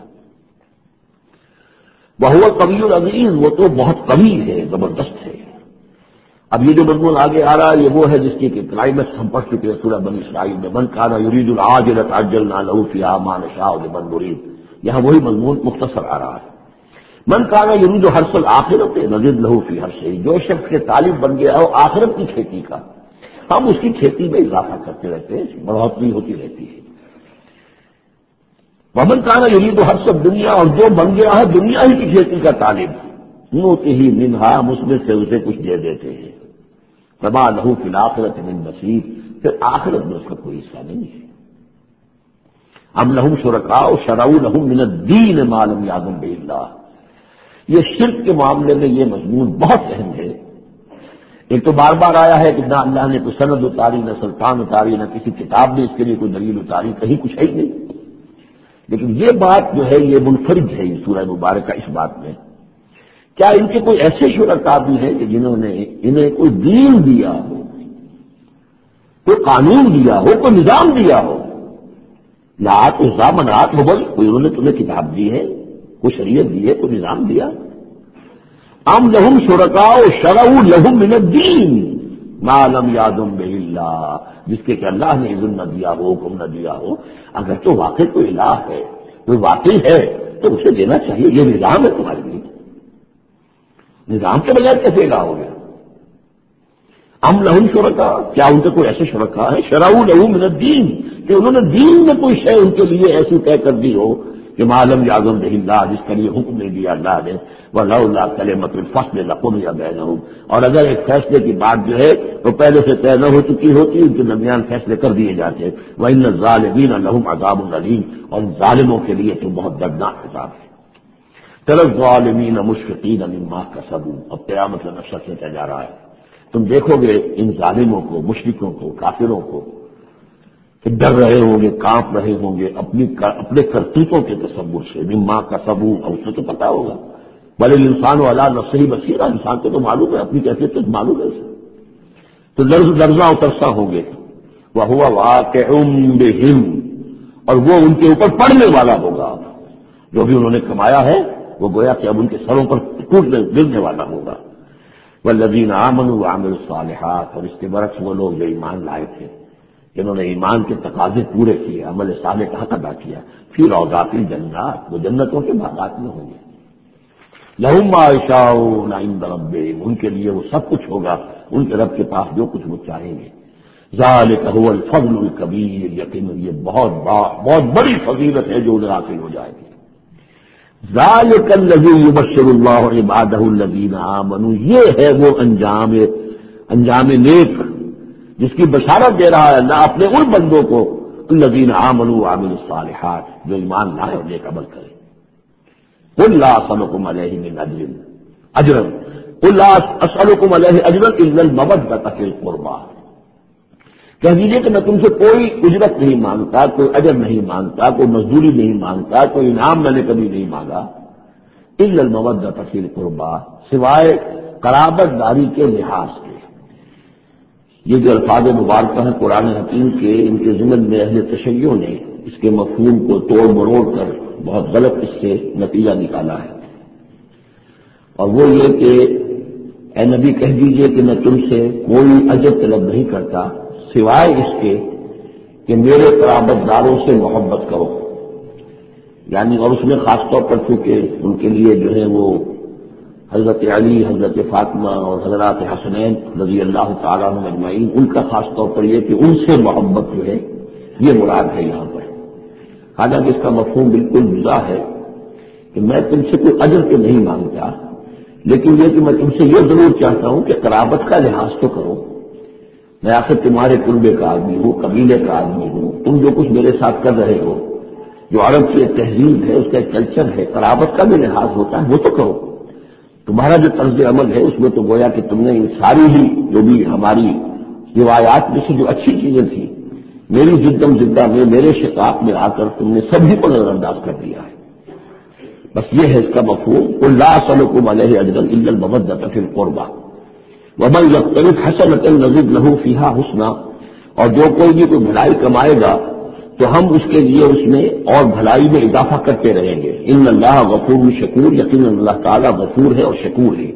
وہ قوی العزیز، وہ تو بہت قوی ہے، زبردست ہے. اب یہ جو مضمون آگے آ رہا ہے یہ وہ ہے جس کی کلائمیکس ہم پڑھ چکے ہیں سورہ بنی اسرائیل میں. من کان یرید العاجلۃ عجلنا له فیہا ما نشاء لمن نرید. یہاں وہی مضمون مختصر آ رہا ہے. من کان یرید حرث الآخرۃ نزد له فی حرثہ، جو شخص کے طالب بن گیا ہو آخرت کی کھیتی کا، ہم اس کی کھیتی میں اضافہ کرتے رہتے ہیں، بڑھوتری ہوتی رہتی ہے. ومن کان یرید حرث الدنیا، اور جو بن گیا ہے دنیا ہی کی کھیتی کا طالب، نؤتہ منہا، ہم اس میں سے اسے کچھ دے دیتے ہیں. فما لہ فی الآخرۃ من نصیب، پھر آخرت میں اس کا کوئی حصہ نہیں ہے. ام لہم شرکاء شرعوا لہم من الدین ما لم یأذن بہ اللہ. یہ شرک کے معاملے میں یہ مضمون بہت اہم ہے. ایک تو بار بار آیا ہے کہ نہ اللہ نے کوئی سند اتاری، نہ سلطان اتاری، نہ کسی کتاب نے اس کے لیے کوئی دلیل اتاری، کہیں کچھ ہے ہی نہیں. لیکن یہ بات جو ہے یہ منفرد ہے سورہ مبارکہ اس بات میں. کیا ان کے کوئی ایسے شرکاء بھی ہیں کہ جنہوں نے انہیں کوئی دین دیا ہو، کوئی قانون دیا ہو، کوئی نظام دیا ہو؟ لات الزامنات ہو بول، کوئی انہوں نے تمہیں کتاب دی ہے، کوئی شریعت دی ہے، کوئی نظام دیا؟ ام لہم شرکاء شرعوا لہم من الدین ما لم یأذن بہ اللہ، جس کے کہ اللہ نے اذن نہ دیا ہو، حکم نہ دیا ہو. اگر تو واقعی کوئی الہ ہے، کوئی واقعی ہے، تو اسے دینا چاہیے. یہ نظام ہے تمہارے لیے، نظام کے بغیر کیسے الہ ہو گیا؟ ام لہم شرکاء، کیا ان کے کوئی ایسے شرکاء ہیں شرعوا لہم من الدین کہ انہوں نے دین میں کوئی شے ان کے لیے ایسی طے کر دی ہو کہ ما لم یأذن بہ اللہ، جس کے لیے حکم نہیں دیا اللہ نے. وَلَوْلَا كَلِمَةُ الْفَصْلِ لَقُضِيَ بَيْنَهُمْ، اور اگر ایک فیصلے کی بات جو ہے وہ پہلے سے طے نہ ہو چکی ہوتی، ان کے درمیان فیصلے کر دیے جاتے. وَإِنَّ الظَّالِمِينَ لَهُمْ عَذَابٌ أَلِيمٌ، اور ظالموں کے لیے تو بہت دردناک عذاب ہے. تَرَى الظَّالِمِينَ مُشْفِقِينَ مِمَّا كَسَبُوا، اب قیامت کا نقشہ کھینچا جا رہا ہے. تم دیکھو گے ان ظالموں کو، مشرکوں کو، کافروں کو کہ ڈر رہے ہوں گے، کانپ رہے ہوں گے اپنی اپنے کرتوتوں کے تصور سے. مما کسبوا، اور اسے تو پتا ہوگا. بل الانسان علی نفسہ بصیر، انسان کو تو معلوم ہے، اپنی کیفیت تو معلوم ہے اسے. تو لرز لرزاں اترساں ہوں گے. وہو واقع بہم، اور وہ ان کے اوپر پڑنے والا ہوگا. جو بھی انہوں نے کمایا ہے وہ گویا کہ اب ان کے سروں پر ٹوٹنے گرنے والا ہوگا. والذین آمنوا وعملوا الصالحات، اور اس کے برعکس وہ لوگ جو ایمان لائے تھے، جنہوں نے ایمان کے تقاضے پورے کیے، عمل صالح کا حق ادا کیا، فی روضات الجنات، وہ جنتوں کے باغات میں ہوں گے. لہم ما یشاءون عند ربہم، ان کے لیے وہ سب کچھ ہوگا ان کے رب کے پاس جو کچھ وہ چاہیں گے. ذالک هو الفضل الکبیر، یقینا یہ بہت بہت بڑی فضیلت ہے جو انہیں حاصل ہو جائے گی. ذالک الذی یبشر اللہ عبادہ الذین آمنوا، یہ ہے وہ انجام انجام نیک جس کی بشارت دے رہا ہے اللہ اپنے ان بندوں کو، الذین آمنوا وعملوا الصالحات، جو ایمان لائے اور نیک عمل کرے. قل لا اسألکم علیہ من اجر اجرا قل لا اسألکم علیہ اجرا الا المودۃ فی القربى، کہہ دیجیے کہ میں تم سے کوئی اجرت نہیں مانگتا، کوئی اجر نہیں مانگتا، کوئی مزدوری نہیں مانگتا، کوئی انعام میں نے کبھی نہیں مانگا. الا المودۃ فی القربى، سوائے قرابت داری کے لحاظ کے. یہ جو الفاظ مبارکہ ہیں قرآن حکیم کے، ان کے ضمن میں اہل تشیع نے اس کے مفہوم کو توڑ مروڑ کر بہت غلط اس سے نتیجہ نکالا ہے. اور وہ یہ کہ اے نبی کہہ دیجئے کہ میں تم سے کوئی اجر طلب نہیں کرتا سوائے اس کے کہ میرے قرابت داروں سے محبت کرو. یعنی اور اس میں خاص طور پر چونکہ ان کے لیے جو ہے وہ حضرت علی، حضرت فاطمہ اور حضرات حسنین رضی اللہ تعالیٰ عنہ اجمعین، ان کا خاص طور پر یہ کہ ان سے محبت جو ہے یہ مراد ہے یہاں پر. حالانکہ اس کا مفہوم بالکل جدا ہے کہ میں تم سے کوئی اجر تو نہیں مانگتا، لیکن یہ کہ میں تم سے یہ ضرور چاہتا ہوں کہ قرابت کا لحاظ تو کرو. میں آخر تمہارے قربے کا آدمی ہوں، قبیلے کا آدمی ہوں. تم جو کچھ میرے ساتھ کر رہے ہو، جو عرب کی ایک تہذیب ہے، اس کا ایک کلچر ہے، قرابت کا بھی لحاظ ہوتا ہے، وہ تو کرو. تمہارا جو طرز عمل ہے اس میں تو گویا کہ تم نے ان ساری ہی جو بھی ہماری روایات میں سے جو اچھی چیزیں تھیں، میری جدم جدہ میں، میرے شقاق میں آ کر تم نے سبھی کو نظر انداز کر دیا ہے. بس یہ ہے اس کا مفہوم. قل لا اسألکم علیہ اجرا الا المودۃ فی القربى ومن یقترف حسنۃ نزد لہ فیہا حسنا، اور جو کوئی بھی کوئی بھلائی کمائے گا تو ہم اس کے لیے اس میں اور بھلائی میں اضافہ کرتے رہیں گے. ان اللہ غفور شکور، یقینا اللہ تعالیٰ غفور ہے اور شکور ہے.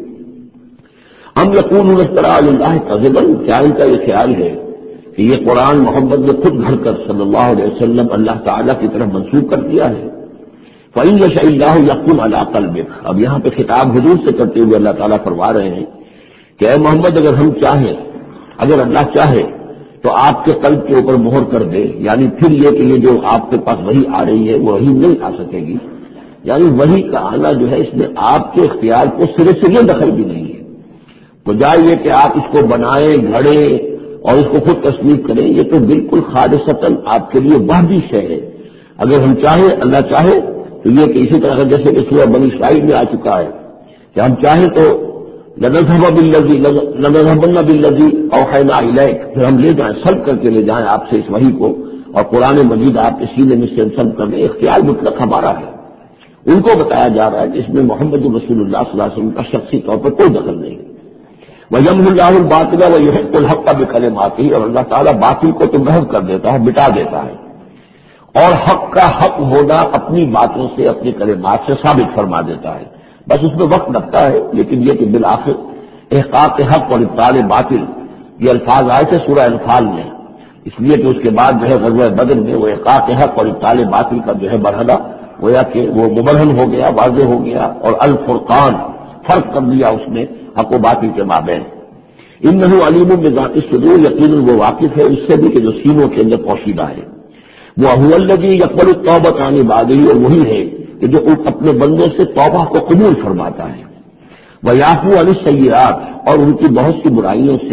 ہم یقولون افترى علی اللہ کذبا، کیا ان کا یہ خیال ہے کہ یہ قرآن محمد نے خود گھڑ کر صلی اللہ علیہ وسلم اللہ تعالیٰ کی طرف منسوب کر دیا ہے. فإن يشاء الله يحكم على قلبك، اب یہاں پہ خطاب حضور سے کرتے ہوئے اللہ تعالیٰ فرما رہے ہیں کہ اے محمد اگر ہم چاہیں، اگر اللہ چاہے تو آپ کے قلب کے اوپر مہر کر دے. یعنی پھر یہ کہ یہ جو آپ کے پاس وحی آ رہی ہے وہ وحی نہیں آ سکے گی. یعنی وحی کا آنا جو ہے اس میں آپ کے اختیار کو سرے سے یہ دخل بھی نہیں ہے. بجائے یہ کہ آپ اس کو بنائیں، گھڑیں اور اس کو خود تصنیف کریں، یہ تو بالکل خالصتاً آپ کے لیے وحدی شے ہے. اگر ہم چاہیں، اللہ چاہے تو یہ کہ اسی طرح جیسے کہ سورہ بنی اسرائیل میں آ چکا ہے کہ ہم چاہیں تو لنذهب بالذی لنذهبن بالذی اوحینا الیک، پھر ہم لے جائیں سلب کر کے لے جائیں آپ سے اس وحی کو، اور قرآن مجید آپ کے سینے میں سے سلب کر لیں، اختیار مطلق ہمارا ہے۔ ان کو بتایا جا رہا ہے کہ اس میں محمد رسول اللہ صلی اللہ علیہ وسلم کا شخصی طور پر کوئی دخل نہیں۔ وَيَمْحُو اللَّهُ الْبَاطِلَ وَيُحِقُّ الْحَقَّ بِكَلِمَاتِهِ، اور اللہ تعالیٰ باطل کو تو محو کر دیتا ہے، مٹا دیتا ہے، اور حق کا حق ہونا اپنی باتوں سے، اپنی کلمات سے ثابت فرما دیتا ہے۔ بس اس میں وقت لگتا ہے، لیکن یہ کہ بالآخر احقاق حق اور ابطال باطل یہ الفاظ آئے تھے سورہ انفال میں، اس لیے کہ اس کے بعد جو ہے غزوہ بدر میں وہ احقاق حق اور ابطال باطل کا جو ہے مرحلہ گویا کہ وہ مبرہن ہو گیا، واضح ہو گیا، اور الفرقان فرق کر دیا اس نے حق و باطل کے مابین۔ انہ علیم بذات الصدور، یقیناً وہ واقف ہے اس سے بھی کہ جو سینوں کے اندر پوشیدہ ہے۔ وہ هو الذی یقبل التوبۃ عن عبادہ، اور وہی ہے کہ جو اپنے بندوں سے توبہ کو قبول فرماتا ہے۔ ویعفو عن السیئات، اور ان کی بہت سی برائیوں سے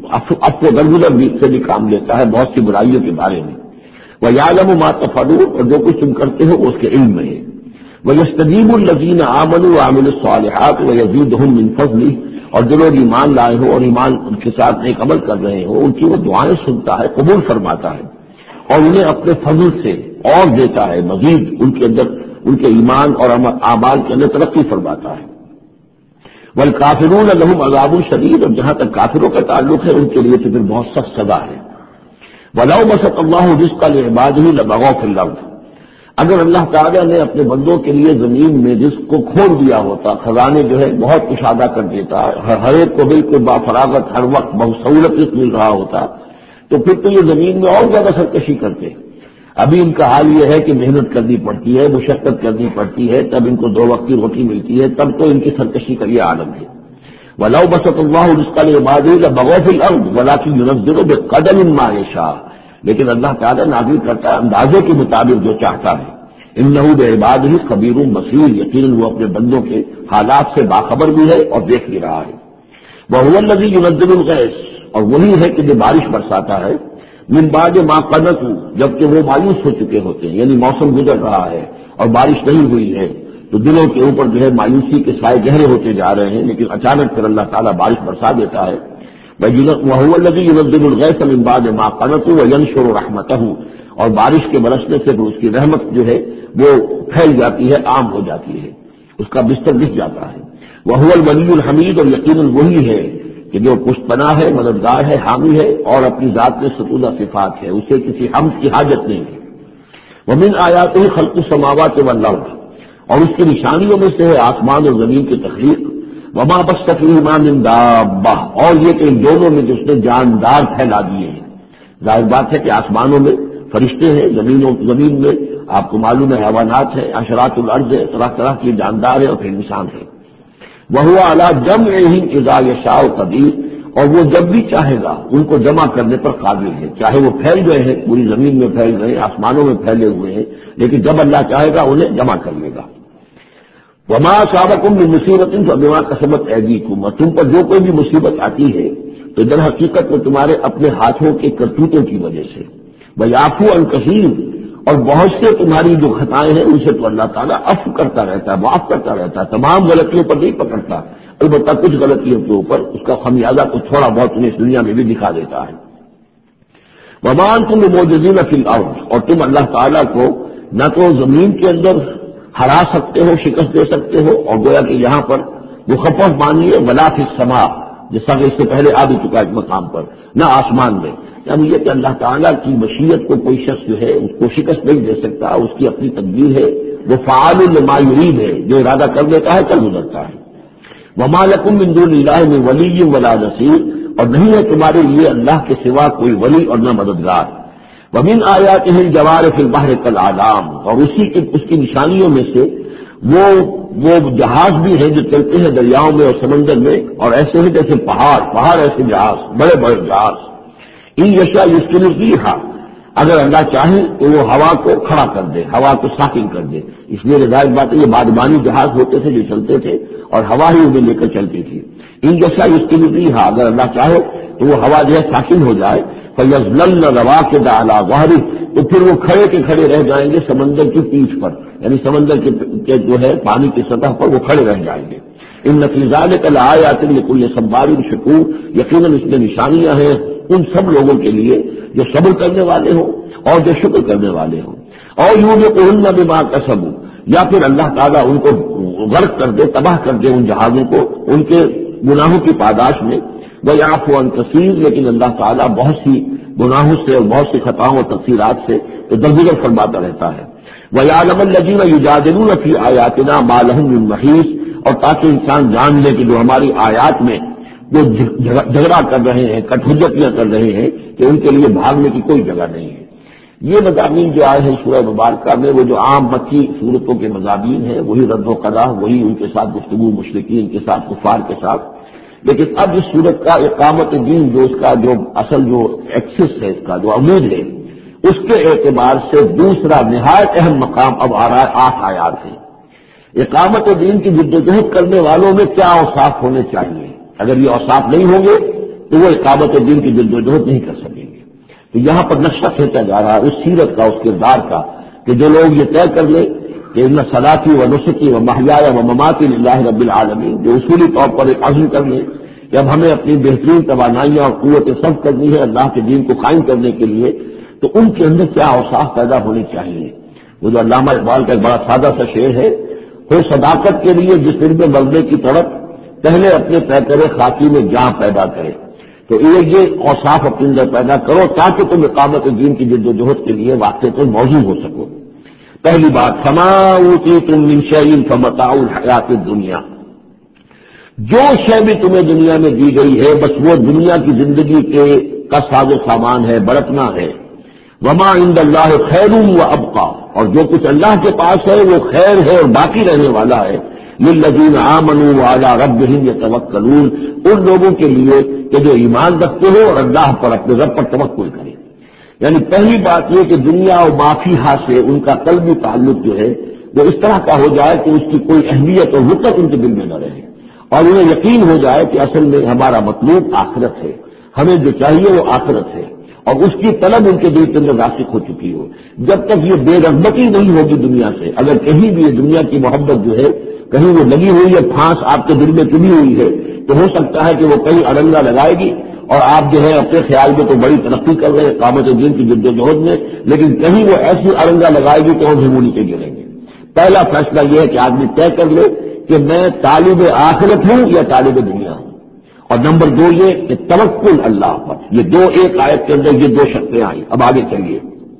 عفو درگزر بھی سے بھی کام لیتا ہے بہت سی برائیوں کے بارے میں۔ وَيَعْلَمُ مَا تَفْعَلُونَ، اور جو کچھ تم کرتے ہو اس کے علم میں ہے۔ وَيَسْتَجِيبُ الَّذِينَ آمَنُوا وَعَمِلُوا الصَّالِحَاتِ وَيَزِيدُهُم مِّن فَضْلِهِ، اور جو لوگ ایمان لائے ہو اور ایمان ان کے ساتھ نیک عمل کر رہے ہو ان کی وہ دعائیں سنتا ہے، قبول فرماتا ہے، اور انہیں اپنے فضل سے اور دیتا ہے، مزید ان کے اندر ان کے ایمان اور اعمال کے اندر ترقی فرماتا ہے۔ وَالْكَافِرُونَ لَهُمْ عَذَابٌ شَدِيدٌ، اور جہاں تک کافروں کا تعلق ہے ان کے لیے تو پھر بہت سخت سزا ہے۔ وَلَوْ بَسَطَ اللَّهُ الرِّزْقَ لِعِبَادِهِ لَبَغَوْا فِي الْأَرْضِ، اگر اللہ تعالیٰ نے اپنے بندوں کے لیے زمین میں رزق کو کھول دیا ہوتا، خزانے جو ہے بہت کشادہ کر دیتا، ہر ایک کو بالکل بافراغت ہر وقت بہت رزق مل رہا ہوتا، تو پھر تو یہ زمین میں اور زیادہ سرکشی کرتے۔ ابھی ان کا حال یہ ہے کہ محنت کرنی پڑتی ہے، مشقت کرنی پڑتی ہے، تب ان کو دو وقت کی روٹی ملتی ہے، تب تو ان کی سرکشی کا یہ عالم ہے۔ وَلَوْ بَسَطَ اللَّهُ الرِّزْقَ لِعِبَادِهِ لَبَغَوْا فِي الْأَرْضِ وَلَٰكِن يُنَزِّلُ بِقَدَرٍ مَّا يَشَاءُ، لیکن اللہ تعالیٰ نازل کرتا ہے اندازے کے مطابق جو چاہتا ہے۔ انہ بعبادہ خبیر بصیر، یقیناً وہ اپنے بندوں کے حالات سے باخبر بھی ہے اور دیکھ بھی رہا ہے۔ وہو الذی ینزل الغیث، اور وہی ہے کہ جو بارش برساتا ہے، من بعد ما قنطوا، جبکہ وہ مایوس ہو چکے ہوتے ہیں، یعنی موسم گزر رہا ہے اور بارش نہیں ہوئی ہے تو دلوں کے اوپر جو ہے مایوسی کے سائے گہرے ہوتے جا رہے ہیں، لیکن اچانک پھر اللہ تعالیٰ بارش برسا دیتا ہے۔ وَهُوَ الَّذِي يُنَزِّلُ الْغَيْثَ مِن بَعْدِ مَا قَنَطُوا وَيَنشُرُ رَحْمَتَهُ، اور بارش کے برسنے سے پھر اس کی رحمت جو ہے وہ پھیل جاتی ہے، عام ہو جاتی ہے، اس کا بستر بچھ جاتا ہے۔ وَهُوَ الْوَلِيُّ الْحَمِيدُ، اور یقیناً وہی ہے کہ جو پشت پناہ ہے، مددگار ہے، حامی ہے، اور اپنی ذات میں ستودہ صفات ہے، اسے کسی حمد کی حاجت نہیں ہے۔ وَمِنْ آیَاتِهِ خَلْقُ السَّمَاوَاتِ وَالْأَرْضِ، اور اس کی نشانیوں میں سے ہے آسمان اور زمین کی تخلیق۔ وما بث فیہما من دابہ، اور یہ کہ ان دونوں میں جس نے جاندار پھیلا دیے ہیں۔ ظاہر بات ہے کہ آسمانوں میں فرشتے ہیں، زمینوں زمین میں آپ کو معلوم ہے حیوانات ہیں، حشرات الارض ہے، طرح طرح کے جاندار ہیں اور پھر انسان ہے۔ وہو علی جمعہم اذا یشاء قدیر، اور وہ جب بھی چاہے گا ان کو جمع کرنے پر قادر ہے، چاہے وہ پھیل گئے ہیں، پوری زمین میں پھیل گئے ہیں، آسمانوں میں پھیلے ہوئے ہیں، لیکن جب اللہ چاہے گا انہیں جمع کر لے گا۔ وما اصابکم من مصیبت فبما کسبت ایدیکم، اور تم پر جو کوئی بھی مصیبت آتی ہے تو در حقیقت میں تمہارے اپنے ہاتھوں کے کرتوتوں کی وجہ سے۔ ویعفو عن کثیر، اور بہت سے تمہاری جو خطائیں ہیں ان سے تو اللہ تعالیٰ عفو کرتا رہتا ہے، معاف کرتا رہتا ہے، تمام غلطیوں پر نہیں پکڑتا، البتہ کچھ غلطیوں کے اوپر اس کا خمیازہ کچھ تھوڑا بہت انہیں اس دنیا میں بھی دکھا دیتا ہے۔ وما انتم بمعجزین فی الارض، اور تم اللہ تعالیٰ کو نہ تو زمین کے اندر ہرا سکتے ہو، شکست دے سکتے ہو، اور گویا کہ یہاں پر مخفف مانیے ولا فی السماء، جیسا کہ اس سے پہلے آ بھی چکا ایک مقام پر، نہ آسمان میں، یعنی یہ کہ اللہ تعالیٰ کی مشیت کو کوئی شخص جو ہے اس کو شکست نہیں دے سکتا، اس کی اپنی تدبیر ہے، وہ فعال لما یرید ہے، جو ارادہ کر لیتا ہے کر گزرتا ہے۔ وما لکم من دون اللہ من ولی ولا نصیر، اور نہیں ہے تمہارے لیے اللہ کے سوا کوئی ولی اور نہ مددگار۔ ومن آیاتہ الجوار فی البحر کالأعلام، اور اسی کی اس کی نشانیوں میں سے وہ وہ جہاز بھی ہیں جو چلتے ہیں دریاؤں میں اور سمندر میں، اور ایسے ہیں جیسے پہاڑ پہاڑ ایسے جہاز، بڑے بڑے جہاز۔ ان یشاء یسکن الریح، اگر اللہ چاہے تو وہ ہوا کو کھڑا کر دے، ہوا کو ساکن کر دے، اس لیے ظاہر بات ہے یہ بادبانی جہاز ہوتے تھے جو چلتے تھے اور ہوا ہی انہیں لے کر چلتی تھی۔ ان یشاء یسکن الریح، اگر اللہ چاہے تو وہ ہوا جو ہے ساکن ہو جائے، فَيَظْلَلْنَ رَوَاكِدَ عَلَى ظَهْرِهِ، تو پھر وہ کھڑے کے کھڑے رہ جائیں گے سمندر کی پیٹھ پر، یعنی سمندر کے جو ہے پانی کی سطح پر وہ کھڑے رہ جائیں گے۔ ان فی ذلک لآیات لکل صبار شکور، یقیناً اس میں نشانیاں ہیں ان سب لوگوں کے لیے جو صبر کرنے والے ہوں اور جو شکر کرنے والے ہوں. اور یوبقہن بما کسبوا، یا پھر اللہ تعالیٰ ان کو غرق کر دے، تباہ کر دے ان جہازوں کو ان کے گناہوں کی پاداش میں. وَيَعْفُو عَن كَثِيرٍ، لیکن اللہ تعالیٰ بہت سی گناہوں سے اور بہت سی خطاؤں اور تقصیرات سے تو درگزر فرماتا رہتا ہے. وَيَعْلَمَ الَّذِينَ يُجَادِلُونَ فِي آيَاتِنَا مَا لَهُم مِّن مَّحِيصٍ، اور تاکہ انسان جان لے کہ جو ہماری آیات میں وہ جھگڑا کر رہے ہیں، کٹ حجتیاں کر رہے ہیں، کہ ان کے لیے بھاگنے کی کوئی جگہ نہیں ہے. یہ مضامین جو آئے ہیں سورہ مبارکہ میں وہ جو عام مکی صورتوں کے مضامین ہیں، وہی رد و قضا، وہی ان کے ساتھ گفتگو مشرکین کے ساتھ، کفار کے ساتھ. لیکن اب اس صورت کا اقامت دین جو اس کا جو اصل جو ایکسس ہے، اس کا جو عمود ہے، اس کے اعتبار سے دوسرا نہایت اہم مقام اب آ رہا ہے آٹھ آیات سے. اقامت دین کی جدوجہد کرنے والوں میں کیا اوصاف ہونے چاہیے؟ اگر یہ اوصاف نہیں ہوں گے تو وہ اقامت دین کی جدوجہد نہیں کر سکیں گے. تو یہاں پر نقشہ کھینچا جا رہا ہے اس سیرت کا، اس کردار کا، کہ جو لوگ یہ طے کر لیں کہ ان صلاتی و نسکی و محیای و مماتی للہ رب العالمین، جو اصولی طور پر ایک عزم کر لیں کہ اب ہمیں اپنی بہترین توانائیاں اور قوت صرف کرنی ہے اللہ کے دین کو قائم کرنے کے لیے، تو ان کے اندر کیا اوصاف پیدا ہونے چاہیے. وہ جو علامہ اقبال کا ایک بڑا سادہ سا شعر ہے، ہو صداقت کے لیے جس دل میں مرنے کی تڑپ، پہلے اپنے پیکرے خاکی میں جہاں پیدا کرے. تو یہ یہ اوصاف اپنے اندر پیدا کرو تاکہ تم اقامت دین کی جد و جہد کے لیے واقع تو موضوع ہو سکو. پہلی بات، فما اوتیتم من شیء فمتاع الحیات الدنیا، جو شے بھی تمہیں دنیا میں دی گئی ہے بس وہ دنیا کی زندگی کے کا ساز و سامان ہے، بڑکنا ہے. وما عند اللہ خیر و ابقا، اور جو کچھ اللہ کے پاس ہے وہ خیر ہے اور باقی رہنے والا ہے. للذین آمنوا وعلی ربہم یتوکلون، ان لوگوں کے لیے کہ جو ایمان رکھتے ہو اور اللہ پر اپنے رب پر توکل کریں. یعنی پہلی بات یہ کہ دنیا اور مافیہا سے ان کا قلبی تعلق جو ہے وہ اس طرح کا ہو جائے کہ اس کی کوئی اہمیت اور وقت ان کے دل میں نہ رہے، اور انہیں یقین ہو جائے کہ اصل میں ہمارا مطلوب آخرت ہے، ہمیں جو چاہیے وہ آخرت ہے، اور اس کی طلب ان کے دل کے اندر راسخ ہو چکی ہو. جب تک یہ بے رغبتی نہیں ہوگی دنیا سے، اگر کہیں بھی یہ دنیا کی محبت جو ہے کہیں وہ لگی ہوئی ہے، پھانس آپ کے دل میں چبھی ہوئی ہے، تو ہو سکتا ہے کہ وہ کہیں اڑنگا لگائے گی اور آپ جو ہے اپنے خیال میں تو بڑی ترقی کر رہے ہیں اقامت دین کی جد و جہد میں، لیکن کہیں وہ ایسی اڑنگا لگائے گی کہ وہ بھی نیچے گریں گے. پہلا فیصلہ یہ ہے کہ آدمی طے کر لے کہ میں طالب آخرت ہوں یا طالب دنیا ہوں. اور نمبر دو یہ کہ توکل اللہ پر. یہ دو ایک آیت کے اندر یہ دو شرطیں آئیں. اب آگے چلیے.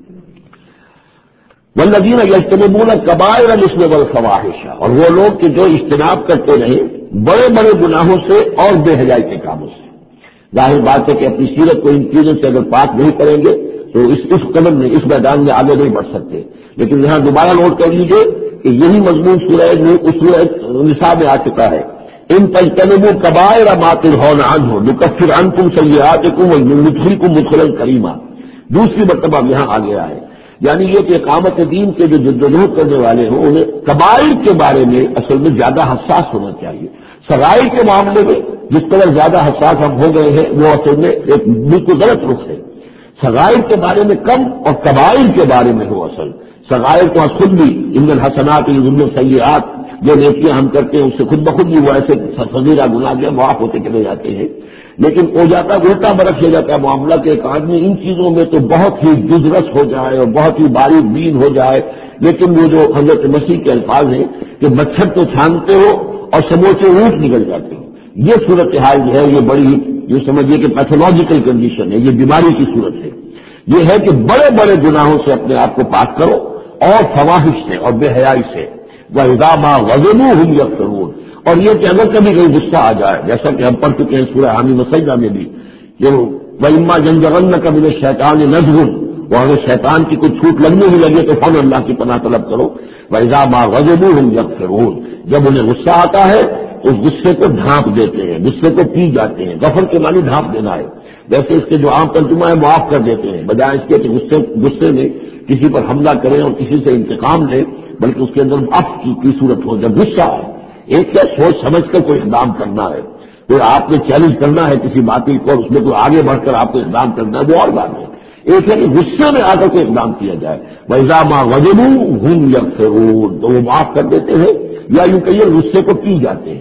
والذین یجتنبون کبائر الاثم والفواحش، اور وہ لوگ کہ جو اجتناب کرتے رہے بڑے بڑے گناہوں سے اور بے حیائی کے کاموں سے. ظاہر بات ہے کہ اپنی سیرت کو ان چیزوں سے اگر پاک نہیں کریں گے تو اس اس قدم میں اس میدان میں آگے نہیں بڑھ سکتے. لیکن یہاں دوبارہ نوٹ کر لیجیے کہ یہی مضمون سورہ سورہ نساء میں آ چکا ہے. ان تجتنبوا کبائر ما تنہون عنہ نکفر عنکم سیئاتکم وندخلکم مدخلا کریما. دوسری مرتبہ یہاں آ گیا ہے. یعنی یہ کہ اقامت دین کے جو جدوجہد کرنے والے ہوں انہیں کبائر کے بارے میں اصل میں زیادہ حساس ہونا چاہیے. سرائر کے معاملے میں جس قدر زیادہ حساس ہم ہو گئے ہیں وہ اصل میں ایک بالکل غلط رخ ہے. سرائر کے بارے میں کم اور کبائر کے بارے میں ہو. اصل سرائر تو خود بھی ان الحسنات یذهبن السیئات، جو نیکیاں ہم کرتے ہیں اس سے خود بخود بھی وہ ایسے صغیرہ گناہ جو معاف ہوتے چلے جاتے ہیں. لیکن ہو جاتا الٹا برعکس ہو جاتا ہے معاملہ کہ ایک آدمی ان چیزوں میں تو بہت ہی جزرس ہو جائے اور بہت ہی باریک بین ہو جائے، لیکن وہ جو حضرت مسیح کے الفاظ ہیں کہ مچھر تو چھانتے ہو اور سموچے اونٹ نکل جاتے ہو، یہ صورتحال جو ہے یہ بڑی یہ سمجھیے کہ پیتھولوجیکل کنڈیشن ہے، یہ بیماری کی صورت ہے. یہ ہے کہ بڑے بڑے گناہوں سے اپنے آپ کو پاک کرو اور فواحش سے اور بے حیائی سے. وَإِذَا مَا غَضِبُوا هُمْ يَغْفِرُونَ، اور یہ کہ اگر کبھی کوئی غصہ آ جائے، جیسا کہ ہم پڑھ چکے ہیں سورہ حامیم السجدہ میں بھی، جو وَإِمَّا يَنزَغَنَّكَ مِنَ الشَّيْطَانِ نَزْغٌ، اور اگر شیطان کی کوئی چھوٹ لگنے ہی لگے تو فوراً اللہ کی پناہ طلب کرو. وَإِذَا مَا غَضِبُوا هُمْ يَغْفِرُونَ، جب انہیں غصہ آتا ہے تو اس غصے کو ڈھانپ دیتے ہیں، غصے کو پی جاتے ہیں. غفر کے معنی ڈھانپ دینا ہے. ویسے اس کے جو عام ترجمہ ہے معاف کر دیتے ہیں، بجائے اس کے کہ غصے غصے میں کسی پر حملہ کریں اور کسی سے انتقام لیں، بلکہ اس کے اندر عفو کی, کی صورت ہو. جب غصہ ہے ایک کیا سوچ سمجھ کر کوئی اقدام کرنا ہے، کوئی آپ نے چیلنج کرنا ہے کسی باطل کو اور اس میں کوئی آگے بڑھ کر آپ کو اقدام کرنا ہے، وہ اور بات ہے. ایک ہے کہ غصے میں آ کر کے اقدام کیا جائے. وَإِذَا مَا غَضِبُوا هُمْ يَغْفِرُونَ، تو وہ معاف کر دیتے ہیں، یا یوں کہیے غصے کو پی جاتے ہیں.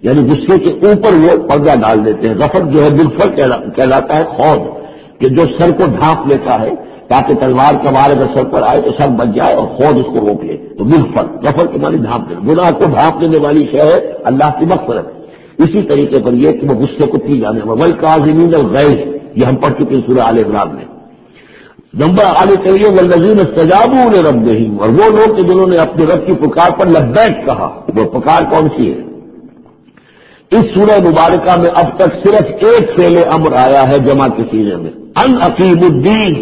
یعنی غصے کے اوپر وہ پردہ ڈال دیتے ہیں. غفر جو ہے بالفر کہلاتا ہے خوض، کہ جو سر کو ڈھانپ لیتا ہے تاکہ تلوار کا وار اگر سر پر آئے تو سر بچ جائے اور خوض اس کو روک لے. تو بالفر، غفر کے معنی ڈھانپ لینا، گناہ کو ڈھانپ لینے والی شے ہے اللہ کی مغفرت. اسی طریقے پر یہ کہ وہ غصے کو پی جانے میں والکاظمین الغیظ، یہ ہم پڑھ چکے سورہ آل عمران میں. نمبر آگے چلیے والذین استجابوا لربہم، اور وہ لوگ کہ جنہوں نے اپنے رب کی پکار پر لبیک کہا. وہ پکار کون سی ہے؟ اس سورہ مبارکہ میں اب تک صرف ایک فعل امر آیا ہے جمع کے سیغے میں، ان اقیموا الدین،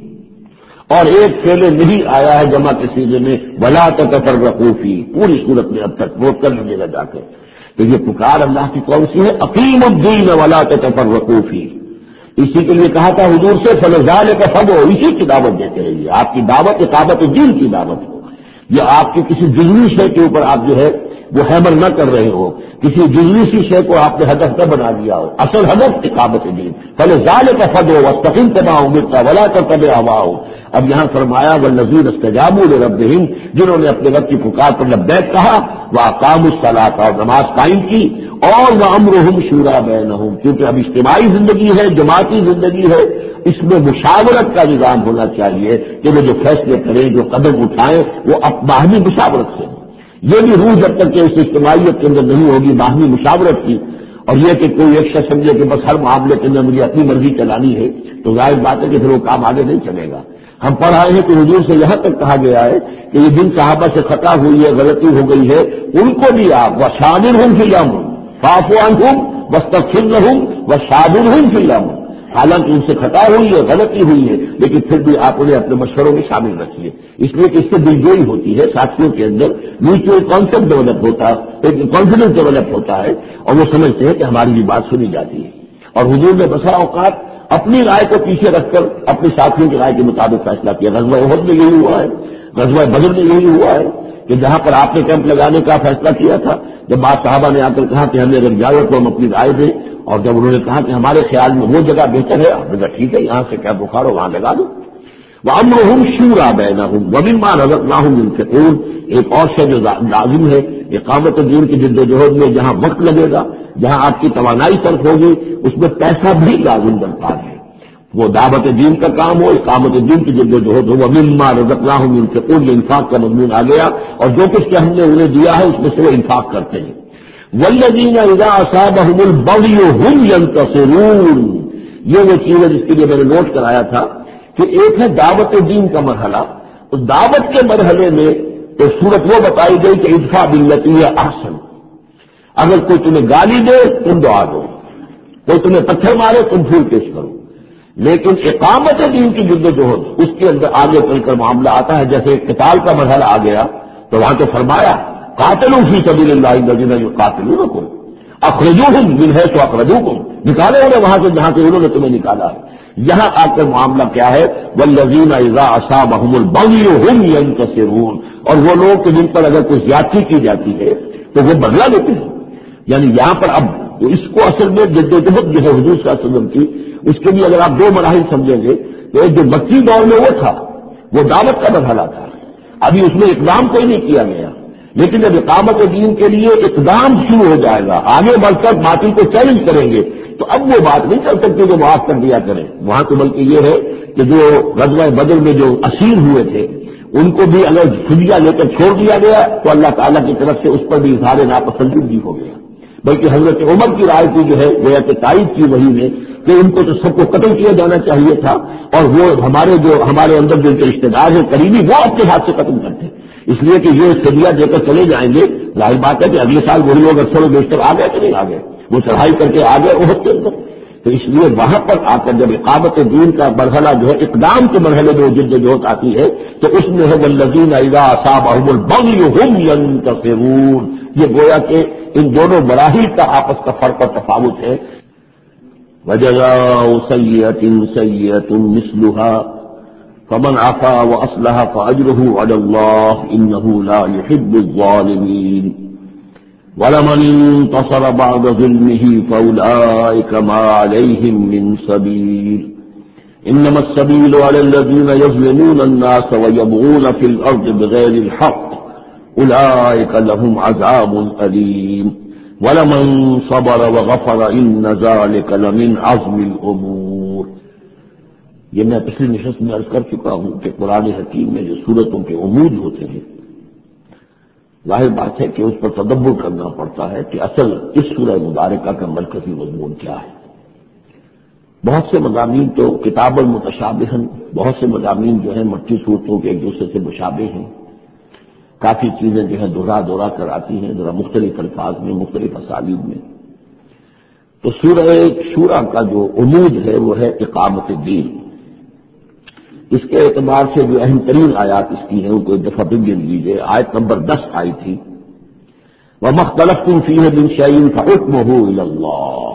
اور ایک فعل نہیں آیا ہے جمع کے سیغے میں ولا تتفرقوا فیہ. پوری صورت میں اب تک نوٹ کر لیجیے گا جا کے کہ یہ پکار اللہ کی کون سی ہے؟ اقیموا الدین ولا تتفرقوا فیہ. اسی کے لیے کہا تھا حضور سے فلذلک فدعوا، اسی کی دعوت دیتے رہیے. آپ کی دعوت اقامت الدین کی دعوت ہو، یہ آپ کی کسی جزوی شے کے اوپر آپ جو ہے وہ حمل نہ کر رہے ہو، کسی جزوی سی شے کو آپ نے ہدف نہ بنا دیا ہو. اصل ہدف اقامت الدین. فلذلک فدعوا واستقم كما امرت ولا تتبع اهواءهم. اب یہاں فرمایا والذین استجابوا لربہم، جنہوں نے اپنے رب کی پکار پر لبیک کہا، واقاموا الصلاۃ، اور نماز قائم کی، اور وامرهم شورى بینہم، کیونکہ اب اجتماعی زندگی ہے، جماعتی زندگی ہے، اس میں مشاورت کا نظام ہونا چاہیے کہ وہ جو فیصلے کریں، جو قدم اٹھائیں، وہ باہمی مشاورت سے. یہ بھی روح جب تک کہ اس اجتماعیت کے اندر نہیں ہوگی باہمی مشاورت کی، اور یہ کہ کوئی ایک شخص سمجھے کہ بس ہر معاملے کے اندر مجھے اپنی مرضی چلانی ہے، تو ظاہر بات ہے کہ پھر وہ کام آگے نہیں چلے گا. ہم پڑھ رہے ہیں کہ حضور سے یہاں تک کہا گیا ہے کہ یہ جن صحابہ سے خطا ہوئی ہے، غلطی ہو گئی ہے، ان کو بھی آپ وشاورہم فی الامر فاعف عنہم واستغفر لہم وشاورہم فی الامر. حالانکہ ان سے خطا ہوئی ہے، غلطی ہوئی ہے، لیکن پھر بھی آپ انہیں اپنے مشوروں میں شامل رکھیے، اس لیے کہ اس سے دلجوئی ہوتی ہے، ساتھیوں کے اندر میوچل کانسیپٹ ڈیولپ ہوتا ہے، ایک کانفیڈنس ڈیولپ ہوتا ہے، اور وہ سمجھتے ہیں کہ ہماری بھی بات سنی جاتی ہے. اور حضور نے بسا اوقات اپنی رائے کو پیچھے رکھ کر اپنے ساتھیوں کی رائے کے مطابق فیصلہ کیا. غزوہ احد میں یہی ہوا ہے، غزوہ بدر میں یہی ہوا ہے کہ جہاں پر آپ نے کیمپ لگانے کا فیصلہ کیا تھا، جب بعض صحابہ نے آ کر کہا کہ ہمیں اگر جاؤ تو ہم اپنی رائے دیں، اور جب انہوں نے کہا کہ ہمارے خیال میں وہ جگہ بہتر ہے، آپ نے کہا ٹھیک ہے، یہاں سے کیمپ اکھاڑو، وہاں لگا دو. وَأَمْرُهُمْ شُورَى بَيْنَهُمْ وَمِمَّا رَزَقْنَاهُمْ يُنْفِقُونَ. ایک اور شے جو لازم ہے اقامت دین کی جد و جہد میں، جہاں وقت لگے گا، جہاں آپ کی توانائی صرف ہوگی، اس میں پیسہ بھی لازم درکار ہے. وہ دعوت دین کا کام ہو، اقامت دین کی جد و جہد ہو. وَمِمَّا رَزَقْنَاهُمْ يُنْفِقُونَ، یہ انفاق کا مضمون آ گیا، اور جو کچھ کہ ہم نے انہیں دیا ہے اس میں سے وہ انفاق کرتے ہیں. وَالَّذِينَ إِذَا أَصَابَهُمُ الْبَغْيُ هُمْ يَنْتَصِرُونَ. یہ وہ چیز ہے جس کے لیے میں نے نوٹ کرایا تھا کہ ایک ہے دعوت دین کا مرحلہ. تو دعوت کے مرحلے میں تو صورت وہ بتائی گئی کہ ادفع باللتی ہی احسن. اگر کوئی تمہیں گالی دے تم دعا دو، کوئی تمہیں پتھر مارے تم پھول پیش کرو. لیکن اقامت دین کی جد و جہد اس کے اندر آگے چل کر معاملہ آتا ہے. جیسے قتال کا مرحلہ آ گیا تو وہاں تو فرمایا قاتلوا فی سبیل اللہ الذین یقاتلونکم اخرجوہم من حیث اخرجوکم، نکالے انہیں وہاں سے جہاں سے انہوں نے تمہیں نکالا ہے. یہاں آ کر معاملہ کیا ہے؟ والذین اذا اصابہم البغی ہم ینتصرون. اور وہ لوگ کہ جن پر اگر کوئی زیادتی کی جاتی ہے تو وہ بدلہ لیتے ہیں. یعنی یہاں پر اب اس کو اصل میں جد و جہد جو ہے حضور صلی اللہ علیہ وسلم کی، اس کے لیے اگر آپ دو مراحل سمجھیں گے تو ایک جو مکی دور میں وہ تھا، وہ دعوت کا مرحلہ تھا، ابھی اس میں اقدام کوئی نہیں کیا گیا. لیکن جب اقامت دین کے لیے اقدام شروع ہو جائے گا، آگے بڑھ کر باطل کو چیلنج کریں گے، تو اب وہ بات نہیں چل سکتی جو معاف کر دیا کریں. وہاں تو بلکہ یہ ہے کہ جو غزوہ بدر میں جو اسیر ہوئے تھے ان کو بھی اگر فدیہ لے کر چھوڑ دیا گیا تو اللہ تعالیٰ کی طرف سے اس پر بھی اظہار ناپسندیدگی ہو گیا. بلکہ حضرت عمر کی رائے کی جو ہے گویا کہ تائید کی وہی نے کہ ان کو تو سب کو قتل کیا جانا چاہیے تھا، اور وہ ہمارے جو ہمارے اندر جو رشتے دار ہیں قریبی وہ اپنے ہاتھ سے قتل کرتے، اس لیے کہ یہ فدیہ دے کر چلے جائیں گے. ظاہر بات ہے کہ اگلے سال وہی لوگ اکثر و بیشتر آ گئے کہ نہیں آ گئے، وہ چڑھائی کر کے آ گئے احد کے اندر. تو اس لیے وہاں پر آ کر جب اقامت دین کا مرحلہ جو ہے اقدام کے مرحلے میں جد و جہد آتی ہے تو اس میں ہے والذین اذا اصابہم البغی ہم ینتصرون. یہ گویا کہ ان دونوں مراحل کا آپس کا فرق اور تفاوت ہے. وجزاء سیئۃ سیئۃ مثلها فمن عفا واصلح فاجرہ علی اللہ انہ لا یحب الظالمین. وَلَمَنِ انتصر بعد ظلمه فأولئك ما عليهم من سبيل إنما السبيل على الذين يظلمون الناس ويبغون في الأرض بغير الحق أولئك لهم عذاب أليم. وَلَمَن صَبَرَ وَغَفَرَ إِنَّ ذَلِكَ لَمِنْ عَزْمِ الْأُمُورِ۔ یہ میں پچھلی نشست میں عرض کر چکا ہوں کہ قرآن حکیم میں جو صورتوں کے عمود ہوتے ہیں، ظاہر بات ہے کہ اس پر تدبر کرنا پڑتا ہے کہ اصل اس سورہ مبارکہ کا مرکزی مضمون کیا ہے۔ بہت سے مضامین تو کتاب المتشابہ، بہت سے مضامین جو ہیں مکی صورتوں کے ایک دوسرے سے مشابہ ہیں، کافی چیزیں جو ہیں دوہرا دوہرا کر آتی ہیں ذرا مختلف الفاظ میں، مختلف اسالیب میں۔ تو سورہ شورى کا جو عمود ہے وہ ہے اقامت الدین۔ اس کے اعتبار سے جو اہم ترین آیات اس کی ہیں ان کو ایک دفعہ بھی گر لیجیے۔ آیت نمبر دس آئی تھی، وَمَا اخْتَلَفْتُمْ فِيهِ مِنْ شَيْءٍ فَحُكْمُهُ إِلَى اللَّهِ۔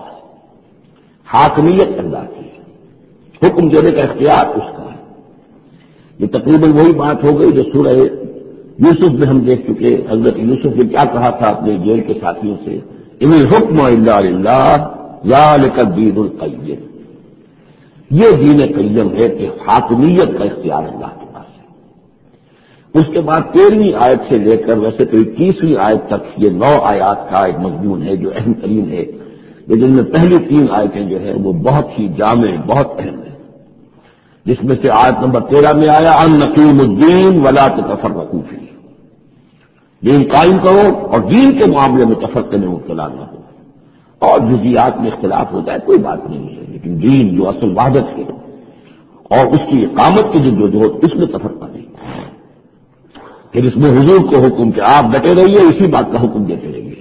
حاکمیت اللہ کی، حکم دینے کا اختیار اس کا ہے۔ یہ تقریباً وہی بات ہو گئی جو سورہ یوسف میں ہم دیکھ چکے۔ حضرت یوسف نے کیا کہا تھا اپنے جیل کے ساتھیوں سے، اِنِ الْحُكْمُ إِلَّا لِلَّهِ ذَلِكَ الدِّينُ الْقَيِّمُ۔ یہ دین قیم ہے کہ حاکمیت کا اختیار اللہ کے پاس ہے۔ اس کے بعد تیرہویں آیت سے لے کر ویسے تو اکیسویں آیت تک یہ نو آیات کا ایک مضمون ہے جو اہم ترین ہے، لیکن ان میں پہلی تین آیتیں جو ہیں وہ بہت ہی جامع، بہت اہم ہیں، جس میں سے آیت نمبر تیرہ میں آیا ان نقیم الدین ولا تتفرقوا فیہ، دین قائم کرو اور دین کے معاملے میں تفرقے میں مبتلا نہ ہو، اور جزیات میں اختلاف ہوتا ہے کوئی بات نہیں ہے، لیکن دین جو اصل وحدت ہے اور اس کی اقامت کی جدوجہد اس میں تفرقہ نہیں۔ پھر اس میں حضور کو حکم کہ آپ ڈٹے رہیے، اسی بات کا حکم دیتے رہیے،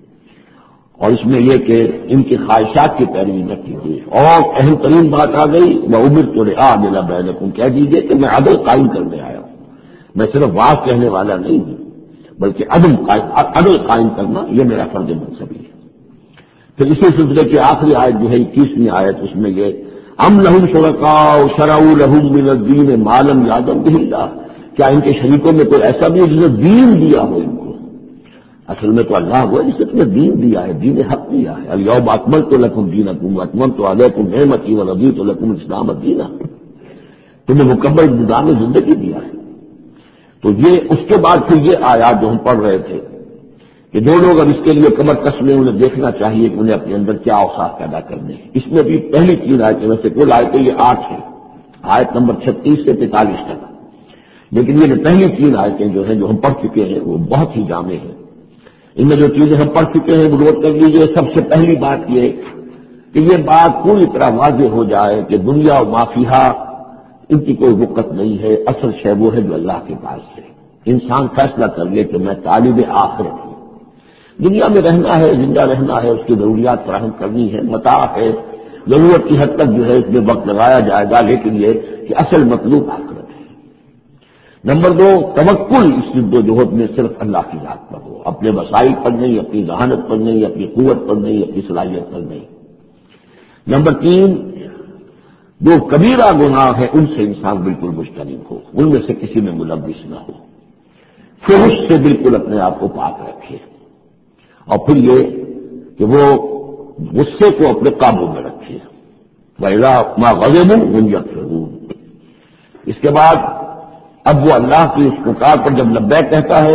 اور اس میں یہ کہ ان کی خواہشات کی پیروی نہ کیجیے، اور اہم ترین بات آ گئی وَأُمِرْتُ لِأَعْدِلَ بَيْنَكُمْ، کہہ دیجیے کہ میں عدل قائم کرنے آیا ہوں، میں صرف واضح کہنے والا نہیں ہوں بلکہ عدل قائم عدل قائم کرنا یہ میرا فرض منصبی ہے۔ پھر اسی سلسلے کی آخری آیت جو ہے اکیسویں آیت، اس میں یہ ام لہم شرکاء شرعوا لہم من الدین ما لم یأذن بہ اللہ، کیا ان کے شریکوں میں کوئی ایسا بھی ہے جس نے دین دیا ہو ان کو؟ اصل میں تو اللہ وہ ہے جس نے تمہیں دین دیا ہے، دین حق دیا ہے۔ الیوم اکملت لکم دینکم واتممت علیکم نعمتی ورضیت لکم الاسلام دینا، تمہیں مکمل نظام زندگی دیا ہے۔ تو یہ اس کے بعد پھر یہ آیات جو ہم پڑھ رہے تھے کہ جو لوگ اب اس کے لیے کمر کس لیں انہیں دیکھنا چاہیے کہ انہیں اپنے اندر کیا اوصاف پیدا کرنے ہیں۔ اس میں بھی پہلی تین آیتیں میں سے کل آیتیں یہ آٹھ ہیں، آیت نمبر چھتیس سے تینتالیس تک، لیکن یہ پہلی تین آیتیں جو ہیں جو ہم پڑھ چکے ہیں وہ بہت ہی جامع ہیں۔ ان میں جو چیزیں ہم پڑھ چکے ہیں وہ نوٹ کر لیجیے۔ سب سے پہلی بات یہ کہ یہ بات پوری طرح واضح ہو جائے کہ دنیا و ما فیہا ان کی کوئی وقت نہیں ہے، اصل شے وہ ہے جو اللہ کے پاس ہے۔ انسان فیصلہ کر لے کہ میں طالب آخرت ہوں، دنیا میں رہنا ہے، زندہ رہنا ہے، اس کی ضروریات فراہم کرنی ہے، متاع ہے، ضرورت کی حد تک جو ہے اس میں وقت لگایا جائے گا، لیکن یہ کہ اصل مطلوب آخرت ہے۔ نمبر دو، توکل اس جد و جہد میں صرف اللہ کی ذات پر ہو، اپنے وسائل پر نہیں، اپنی ذہانت پر نہیں، اپنی قوت پر نہیں، اپنی صلاحیت پر نہیں۔ نمبر تین، جو کبیرہ گناہ ہیں ان سے انسان بالکل مجتنب ہو، ان میں سے کسی میں ملوث نہ ہو، پھر اس سے بالکل اپنے آپ کو پاک رکھے، اور پھر یہ کہ وہ غصے کو اپنے قابو میں رکھے، وَإِذَا مَا غَضِبُوا هُمْ يَغْفِرُونَ۔ اس کے بعد اب وہ اللہ کی اس پکار پر جب لبیک کہتا ہے،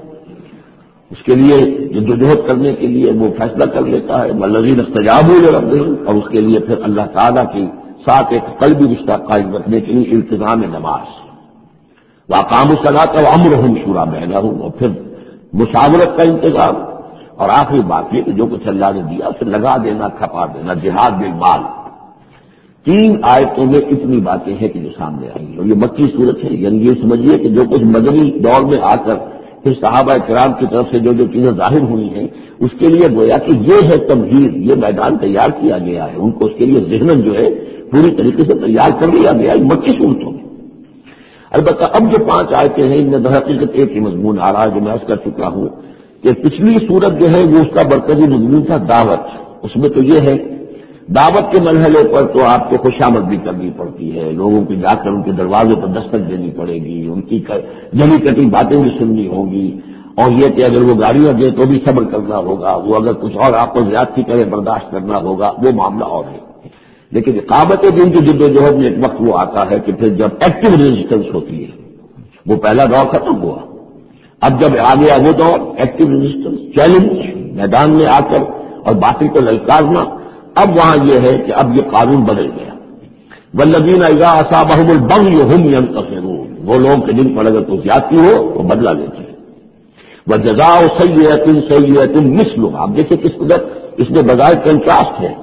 اس کے لیے جدوجہد کرنے کے لیے وہ فیصلہ کر لیتا ہے وَالَّذِينَ اسْتَجَابُوا لِرَبِّهِمْ، اور اس کے لیے پھر اللہ تعالیٰ کی ساتھ ایک قلبی رشتہ قائم رکھنے کے لیے التزام نماز، وَأَقَامُوا الصَّلَاةَ وَأَمْرُهُمْ شُورَىٰ بَيْنَهُمْ، اور پھر مشاورت کا انتظام، اور آخری بات یہ کہ جو کچھ اللہ نے دیا اسے لگا دینا، کھپا دینا، جہاد بالمال۔ تین آیتوں میں اتنی باتیں ہیں کہ جو سامنے آئی، اور یہ مکی صورت ہے، یعنی یہ سمجھیے کہ جو کچھ مدنی دور میں آ کر پھر صحابہ کرام کی طرف سے جو جو چیزیں ظاہر ہوئی ہیں اس کے لیے گویا کہ یہ ہے تمہید، یہ میدان تیار کیا گیا ہے، ان کو اس کے لیے ذہناً جو ہے پوری طریقے سے تیار کر لیا گیا ہے مکی صورتوں میں۔ البتہ اب جو پانچ آیتیں ہیں ان میں درحقیقت ایک ہی مضمون آ رہا ہے جو میں عرض کر چکا ہوں کہ پچھلی صورت جو ہے وہ اس کا مرکزی مضمون تھا دعوت۔ اس میں تو یہ ہے دعوت کے مرحلے پر تو آپ کو خوشامد بھی کرنی پڑتی ہے، لوگوں کی جا کر ان کے دروازوں پر دستک دینی پڑے گی، ان کی جلی کٹی باتیں بھی سننی ہوں گی، اور یہ کہ اگر وہ گاڑیاں دے تو بھی صبر کرنا ہوگا، وہ اگر کچھ اور آپ کو زیادتی کرے برداشت کرنا ہوگا، وہ معاملہ اور ہے۔ لیکن اقامت دین کی جد و جہد میں ایک وقت وہ آتا ہے کہ پھر جب ایکٹیو ریزسٹنس ہوتی ہے، وہ پہلا دور ختم ہوا، اب جب آ گیا وہ دور ایکٹیو ریزسٹنس، چیلنج، میدان میں آ کر اور باطل کو للکارنا. اب وہاں یہ ہے کہ اب یہ قانون بدل گیا. والذین اذا اصابهم البغی هم ينتصرون، وہ لوگ کہ جن پر اگر کوئی زیادتی ہو وہ بدلہ لیتے ہیں. وجزاء سیئۃ سیئۃ مثلها، آپ دیکھیں کس قدر اس میں بظاہر کنٹراسٹ ہے.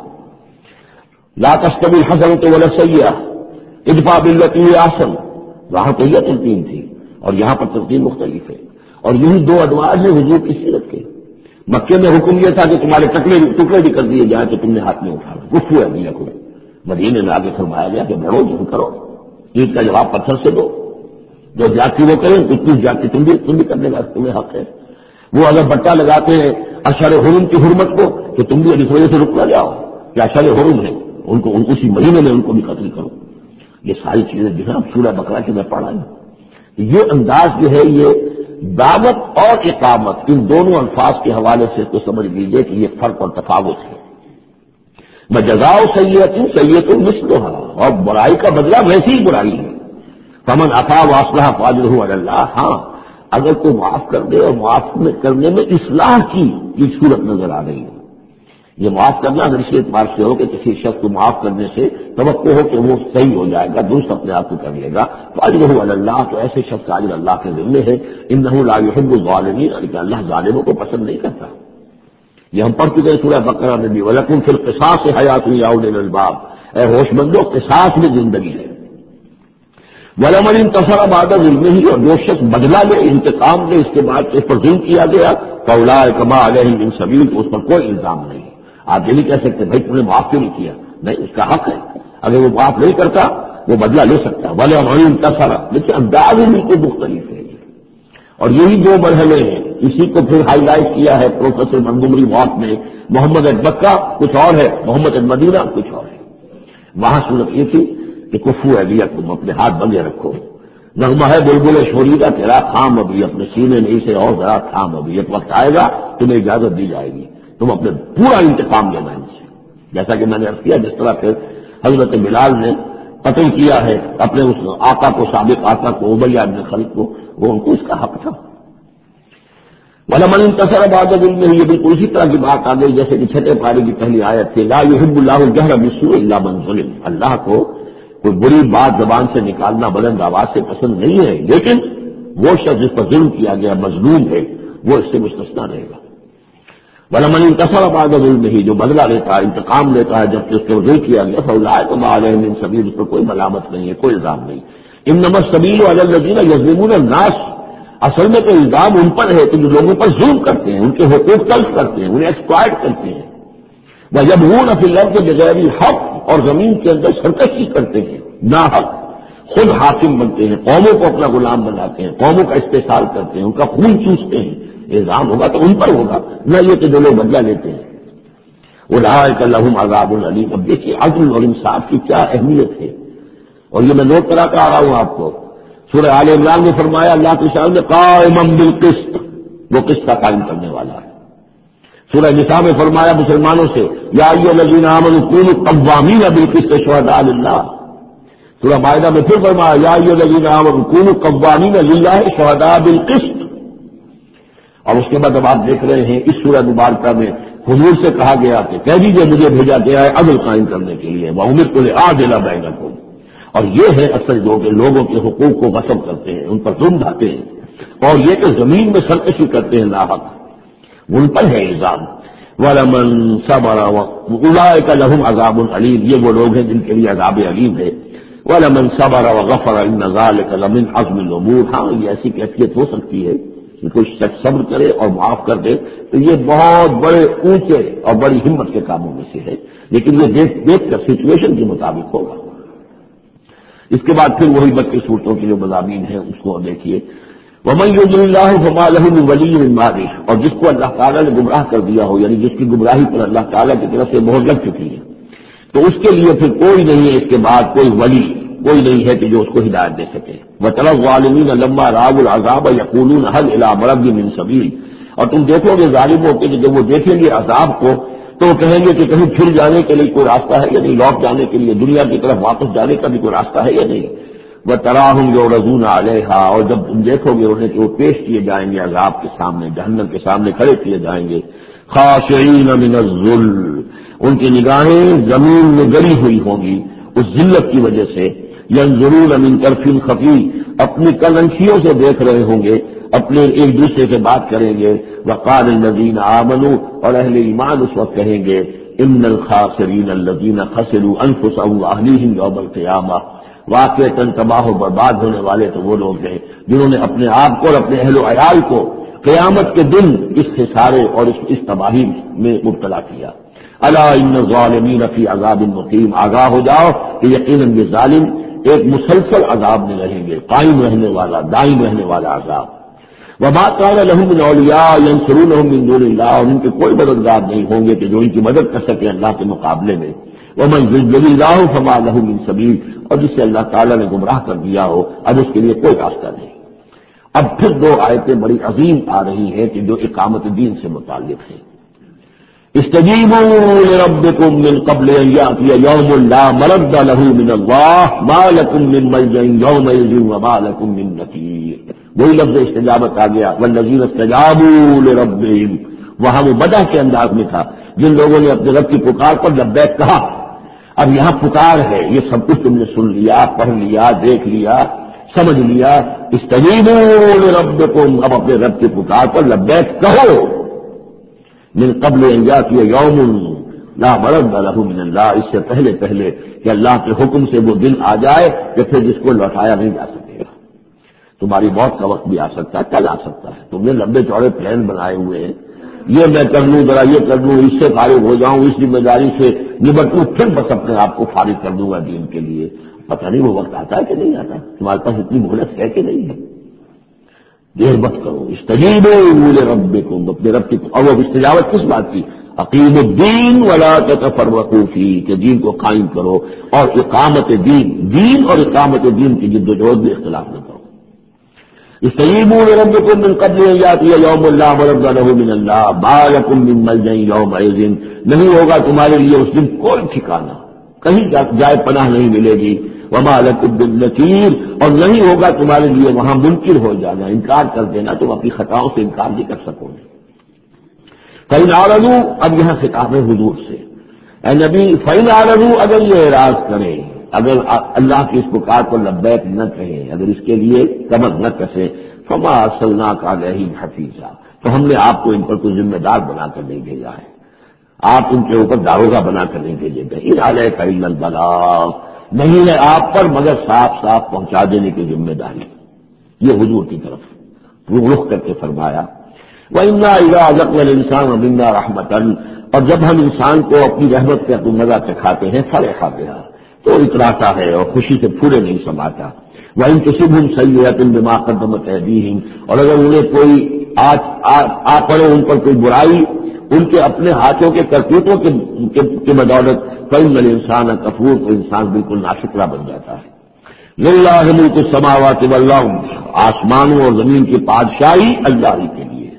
لا تستوی الحسنۃ ولا السیئۃ ادفع بالتی هی احسن، وہاں تو یہ ترتیب تھی اور یہاں پر ترتیب مختلف ہے. اور یہی دو ادوار ہیں حضور کی سیرت کے. مکے میں حکم یہ تھا کہ تمہارے ٹکڑے ٹکڑے بھی کر دیے جائیں تو تم نے ہاتھ میں اٹھانا، گفتگو ہے دیا کو. مدینے میں آگے فرمایا گیا کہ بڑھو جم کرو، عید کا جواب پتھر سے دو، جو جاتی وہ کریں اتنی جاتی تم بھی تم بھی کرنے کا تمہیں حق ہے. وہ اگر بٹا لگاتے ہیں اشہر حرم کی حرمت کو کہ تم بھی اس وجہ سے رک نہ جاؤ کہ اشہر حرم ہے، ان کو اسی مہینے میں ان کو بھی قتل کرو. یہ ساری چیزیں جو ہے اب سورہ بقرہ کے میں پڑھا ہے. یہ انداز جو ہے یہ دعوت اور اقامت ان دونوں الفاظ کے حوالے سے تو سمجھ لیجیے کہ یہ فرق اور تفاوت ہے. جزاء سیئۃ سیئۃ مثلها، اور برائی کا بدلہ ویسی ہی برائی ہے. فمن عفا واصلح فاجرہ علی اللہ، ہاں اگر کوئی معاف کر دے اور معاف کرنے میں اصلاح کی یہ صورت نظر آ رہی ہے. یہ معاف کرنا اگر اسی اعتبار سے ہو کہ کسی شخص کو معاف کرنے سے توقع ہو کہ وہ صحیح ہو جائے گا، درست اپنے آپ کو کر لے گا، فاجرہ علی اللہ، تو ایسے شخص کا اجر اللہ کے ذمہ ہے. انہ لا یحب الظالمین، کہ اللہ ظالموں کو پسند نہیں کرتا. یہ ہم پڑھ چکے سورہ بقرہ میں بھی، وَلَكُمْ فِي الْقِصَاصِ حَيَاةٌ يَا أُولِي الْأَلْبَابِ، اے ہوش مندو قصاص میں زندگی ہے. وَلَمَنِ انتَصَرَ بَعْدَ ظُلْمِهِ، اور جو شخص بدلہ لے انتقام لے اس کے بعد اس پر ظلم کیا گیا، فَأُولَٰئِكَ مَا عَلَيْهِم مِّن سَبِيلٍ، اس پر کوئی الزام نہیں. آپ یہ نہیں کہہ سکتے بھائی تم نے معاف کیوں نہیں کیا، نہیں اس کا حق ہے. اگر وہ معاف نہیں کرتا وہ بدلہ لے سکتا. وَلَمَنِ انتَصَرَ، لیکن انداز ہی بالکل مختلف ہے. اور یہی دو مرحلے ہیں. اسی کو پھر ہائی لائٹ کیا ہے پروفیسر منگمری واٹ نے. محمد مکہ کچھ اور ہے، محمد مدینہ کچھ اور ہے. وہاں صورت یہ تھی کہ کفو ہے لیا تم اپنے ہاتھ بندے رکھو، نغمہ ہے بلبل شوریدہ تیرا تھام ابھی اپنے سینے میں سے اور ذرا تھام ابھی، ایک وقت آئے گا تمہیں اجازت دی جائے گی، تم اپنے پورا انتقام لینا ان سے. جیسا کہ میں نے عرض کیا جس طرح پھر حضرت بلال نے قتل کیا ہے اپنے اس آقا کو، سابق آقا کو، امیہ بن خلف کو، وہ ان کو اس کا حق تھا. وَلَمَنِ انتَصَرَ بَعْدَ ظُلْمِهِ، یہ بالکل اسی طرح کی بات آ گئی جیسے کہ چھٹے پارے کی پہلی آیت تھی. لَا يُحِبُّ اللَّهُ الْجَهْرَ بِالسُّوءِ إِلَّا مَنْ ظُلِمَ، اللہ کو کوئی بری بات زبان سے نکالنا بلند آواز سے پسند نہیں ہے، لیکن وہ شخص جس پر ظلم کیا گیا مظلوم ہے وہ اس سے مستثنا رہے گا. وَلَمَنِ انتَصَرَ بَعْدَ ظُلْمِهِ، جو بدلہ لیتا ہے انتقام لیتا ہے جبکہ اس پر ظلم کیا گیا، فَأُولَٰئِكَ مَا عَلَيْهِم مِّن سَبِيلٍ، اس پر کوئی ملامت نہیں ہے، کوئی الزام نہیں. إِنَّمَا السَّبِيلُ عَلَى الَّذِينَ يَظْلِمُونَ النَّاسَ، اصل میں تو الزام ان پر ہے کہ جو لوگوں پر ظلم کرتے ہیں، ان کے حقوق تلف کرتے ہیں، انہیں ایکسپلائٹ کرتے ہیں. وَيَبْغُونَ فِي الْأَرْضِ بِغَيْرِ الْحَقِّ، اور زمین کے اندر سرکشی کرتے ہیں ناحق، خود حاکم بنتے ہیں، قوموں کو اپنا غلام بناتے ہیں، قوموں کا استحصال کرتے ہیں، ان کا خون چوستے ہیں. الزام ہوگا تو ان پر ہوگا، نہ یہ کہ جو لوگ بدلہ لیتے ہیں. اولئک لہم عذاب علیم. اب دیکھیے عدل اور انصاف کی کیا اہمیت ہے، اور یہ میں نوٹ کرا کر آ رہا ہوں آپ کو. سورہ آل عمران میں فرمایا اللہ کے شان میں قائما بالقسط، وہ قسط کا قائم کرنے والا ہے. سورہ نساء میں فرمایا مسلمانوں سے یا ایھا الذین آمنوا کونوا قوامین بالقسط شہداء للہ. سورہ مائدہ میں پھر فرمایا یا ایھا الذین آمنوا کونوا قوامین للہ شہداء بالقسط. اور اس کے بعد اب آپ دیکھ رہے ہیں اس سورہ مبارکہ میں حضور سے کہا گیا کہ کہہ دیجیے مجھے بھیجا گیا ہے عدل قائم کرنے کے لیے، وَأُمِرْتُ لِأَعْدِلَ بَيْنَكُمْ. اور یہ ہے اصل جو کہ لوگوں کے حقوق کو غصب کرتے ہیں، ان پر ظلم ڈھاتے ہیں، اور یہ کہ زمین میں سرکشی کرتے ہیں ناحق، ان پر ہے الزام. وَلَمَنْ صَبَرَ أُولَٰئِكَ لَهُمْ عَذَابٌ أَلِيمٌ، یہ وہ لوگ ہیں جن کے لیے عذاب علیم ہے. وَلَمَنْ صَبَرَ وَغَفَرَ إِنَّ ذَلِكَ لَمِنْ عَزْمِ الْأُمُورِ. ہاں یہ ایسی کیفیت ہو سکتی ہے کہ کوئی شخص صبر کرے اور معاف کر دے تو یہ بہت بڑے اونچے اور بڑی ہمت کے کاموں میں سے ہے، لیکن یہ دیکھ دیکھ کر سچویشن کے مطابق ہوگا. اس کے بعد پھر وہی بتیس صورتوں کی جو مضامین ہیں اس کو دیکھیے. وَمَن يُضْلِلِ اللَّهُ فَمَا لَهُ مِن وَلِيٍّ مِّن بَعْدِهِ، اور جس کو اللہ تعالیٰ نے گمراہ کر دیا ہو، یعنی جس کی گمراہی پر اللہ تعالیٰ کی طرف سے مہر لگ چکی ہے، تو اس کے لیے پھر کوئی نہیں ہے اس کے بعد کوئی ولی، کوئی نہیں ہے کہ جو اس کو ہدایت دے سکے. وَتَرَى الظَّالِمِينَ لَمَّا رَأَوُا الْعَذَابَ يَقُولُونَ هَلْ إِلَىٰ مَرَدٍّ مِّن سَبِيلٍ، اور تم دیکھو گے ظالموں کے جب وہ دیکھیں گے عذاب کو تو وہ کہیں گے کہ کہیں پھر جانے کے لیے کوئی راستہ ہے یا نہیں، لوٹ جانے کے لیے دنیا کی طرف واپس جانے کا بھی کوئی راستہ ہے یا نہیں. وَتَرَاهُمْ يُعْرَضُونَ عَلَيْهَا، اور جب تم دیکھو گے انہیں کہ وہ پیش کیے جائیں گے عذاب کے سامنے، جہنم کے سامنے کھڑے کیے جائیں گے. خاشعین من الذل، ان کی نگاہیں زمین میں گڑی ہوئی ہوں گی اس ذلت کی وجہ سے. ینظرون من طرف خفی، اپنی کلنشیوں سے دیکھ رہے ہوں گے، اپنے ایک دوسرے سے بات کریں گے. وقال الذین آمنوا، اور اہل ایمان اس وقت کہیں گے ان الخاسرین الذین خسروا انفسهم واہلیہم یوم القیامہ، واقعتاً تباہ و برباد ہونے والے تو وہ لوگ ہیں جنہوں نے اپنے آپ کو اور اپنے اہل و عیال کو قیامت کے دن اس خسارے اور اس, اس تباہی میں مبتلا کیا. الا ان الظالمین فی عذاب مقیم، آگاہ ہو جاؤ کہ یقیناً یہ ظالم ایک مسلسل عذاب میں رہیں گے، قائم رہنے والا، دائم رہنے والا عذاب. وما كان لهم من اولیاء ينصرونهم من دون اللہ، اور ان کے کوئی مددگار نہیں ہوں گے کہ جو ان کی مدد کر سکے اللہ کے مقابلے میں. ومن يضلل الله فما له من سبيل، اور جسے اللہ تعالیٰ نے گمراہ کر دیا ہو اب اس کے لیے کوئی راستہ نہیں. اب پھر دو آیتیں بڑی عظیم آ رہی ہیں کہ جو اقامت دین سے متعلق ہیں. استجیبوا لربکم من قبل ان یأتی یوم لا مرد له من اللہ ما لکم من ملجأ یومئذ وما لکم من نکیر. وہی لفظ استجابت آ گیا، والذین استجابوا لربہم، وہاں وہ بدع کے انداز میں تھا جن لوگوں نے اپنے رب کی پکار پر لبیک کہا. اب یہاں پکار ہے، یہ سب کچھ تم نے سن لیا، پڑھ لیا، دیکھ لیا، سمجھ لیا. استجیبوا لربکم، اب اپنے رب کی پکار پر لبیک کہو. من قبل ان یاتی یوم لا مرد له من اللہ، اس سے پہلے پہلے کہ اللہ کے حکم سے وہ دن آ جائے کہ پھر جس کو لوٹایا نہیں جا سکے گا. تمہاری موت کا وقت بھی آ سکتا ہے، کل آ سکتا ہے. تم نے لمبے چوڑے پلان بنائے ہوئے ہیں، یہ میں کر لوں، ذرا یہ کر لوں، اس سے فارغ ہو جاؤں، اس ذمہ داری سے نمٹ لوں، پھر بس اپنے آپ کو فارغ کر دوں گا دین کے لیے. پتہ نہیں وہ وقت آتا ہے کہ نہیں آتا، تمہارے پاس اتنی مہلت ہے کہ نہیں ہے. دیر مت کرو. استجیبوا لربکم، اپنے رب کی. اور وہ استجابت کس بات کی؟ اقیم الدین ولا تتفرقوا فیہ، کہ دین کو قائم کرو اور اقامت دین دین اور اقامت دین کی جد و جہد میں اختلاف نہ کرو. استجیبوا لربکم من قبل ان یاتی یوم لا مرد له من اللہ ما لکم من ملجأ یومئذ، نہیں ہوگا تمہارے لیے اس دن کوئی ٹھکانہ، کہیں جائے پناہ نہیں ملے گی. وما لکم من نکیر، اور نہیں ہوگا تمہارے لیے وہاں منکر ہو جانا، انکار کر دینا، تم اپنی خطاؤں سے انکار نہیں کر سکو گے. فإن اعرضوا، اب یہاں خطاب ہے حضور سے، اے نبی، فإن اعرضوا، اگر یہ اعراض کریں، اگر اللہ کی اس پکار کو لبیک نہ کہیں، اگر اس کے لیے کمر نہ کسیں، فما ارسلناک علیہم حفیظا، تو ہم نے آپ کو ان پر کوئی ذمہ دار بنا کر نہیں بھیجا ہے، آپ ان کے اوپر داروغہ بنا کر نہیں بھیجے گئے. ان علیک الا البلاغ، نہیں ہے آپ پر مگر صاف صاف پہنچا دینے کی ذمہ داری. یہ حضور کی طرف رخ کر کے فرمایا. وَإِنَّا إِذَا أَذَقْنَا الْإِنسَانَ مِنَّا رَحْمَةً، اور جب ہم انسان کو اپنی رحمت سے اپنی مزہ چکھاتے ہیں، فرح بها، تو اتراتا ہے اور خوشی سے پھولے نہیں سماتا. وَإِن تُصِبْهُمْ سَيِّئَةٌ بِمَا قَدَّمَتْ أَيْدِيهِمْ، اور اگر انہیں کوئی آ, آ, آ پڑے ان پر کوئی برائی ان کے اپنے ہاتھوں کے کرتوتوں کے, کے, کے بدولت، فَإِنَّ الْإِنسَانَ كَفُورٌ، تو انسان بالکل ناشکرا بن جاتا ہے. لِلَّهِ مُلْكُ السَّمَاوَاتِ وَالْأَرْضِ، آسمانوں اور زمین کی بادشاہی اللہ ہی کے لیے.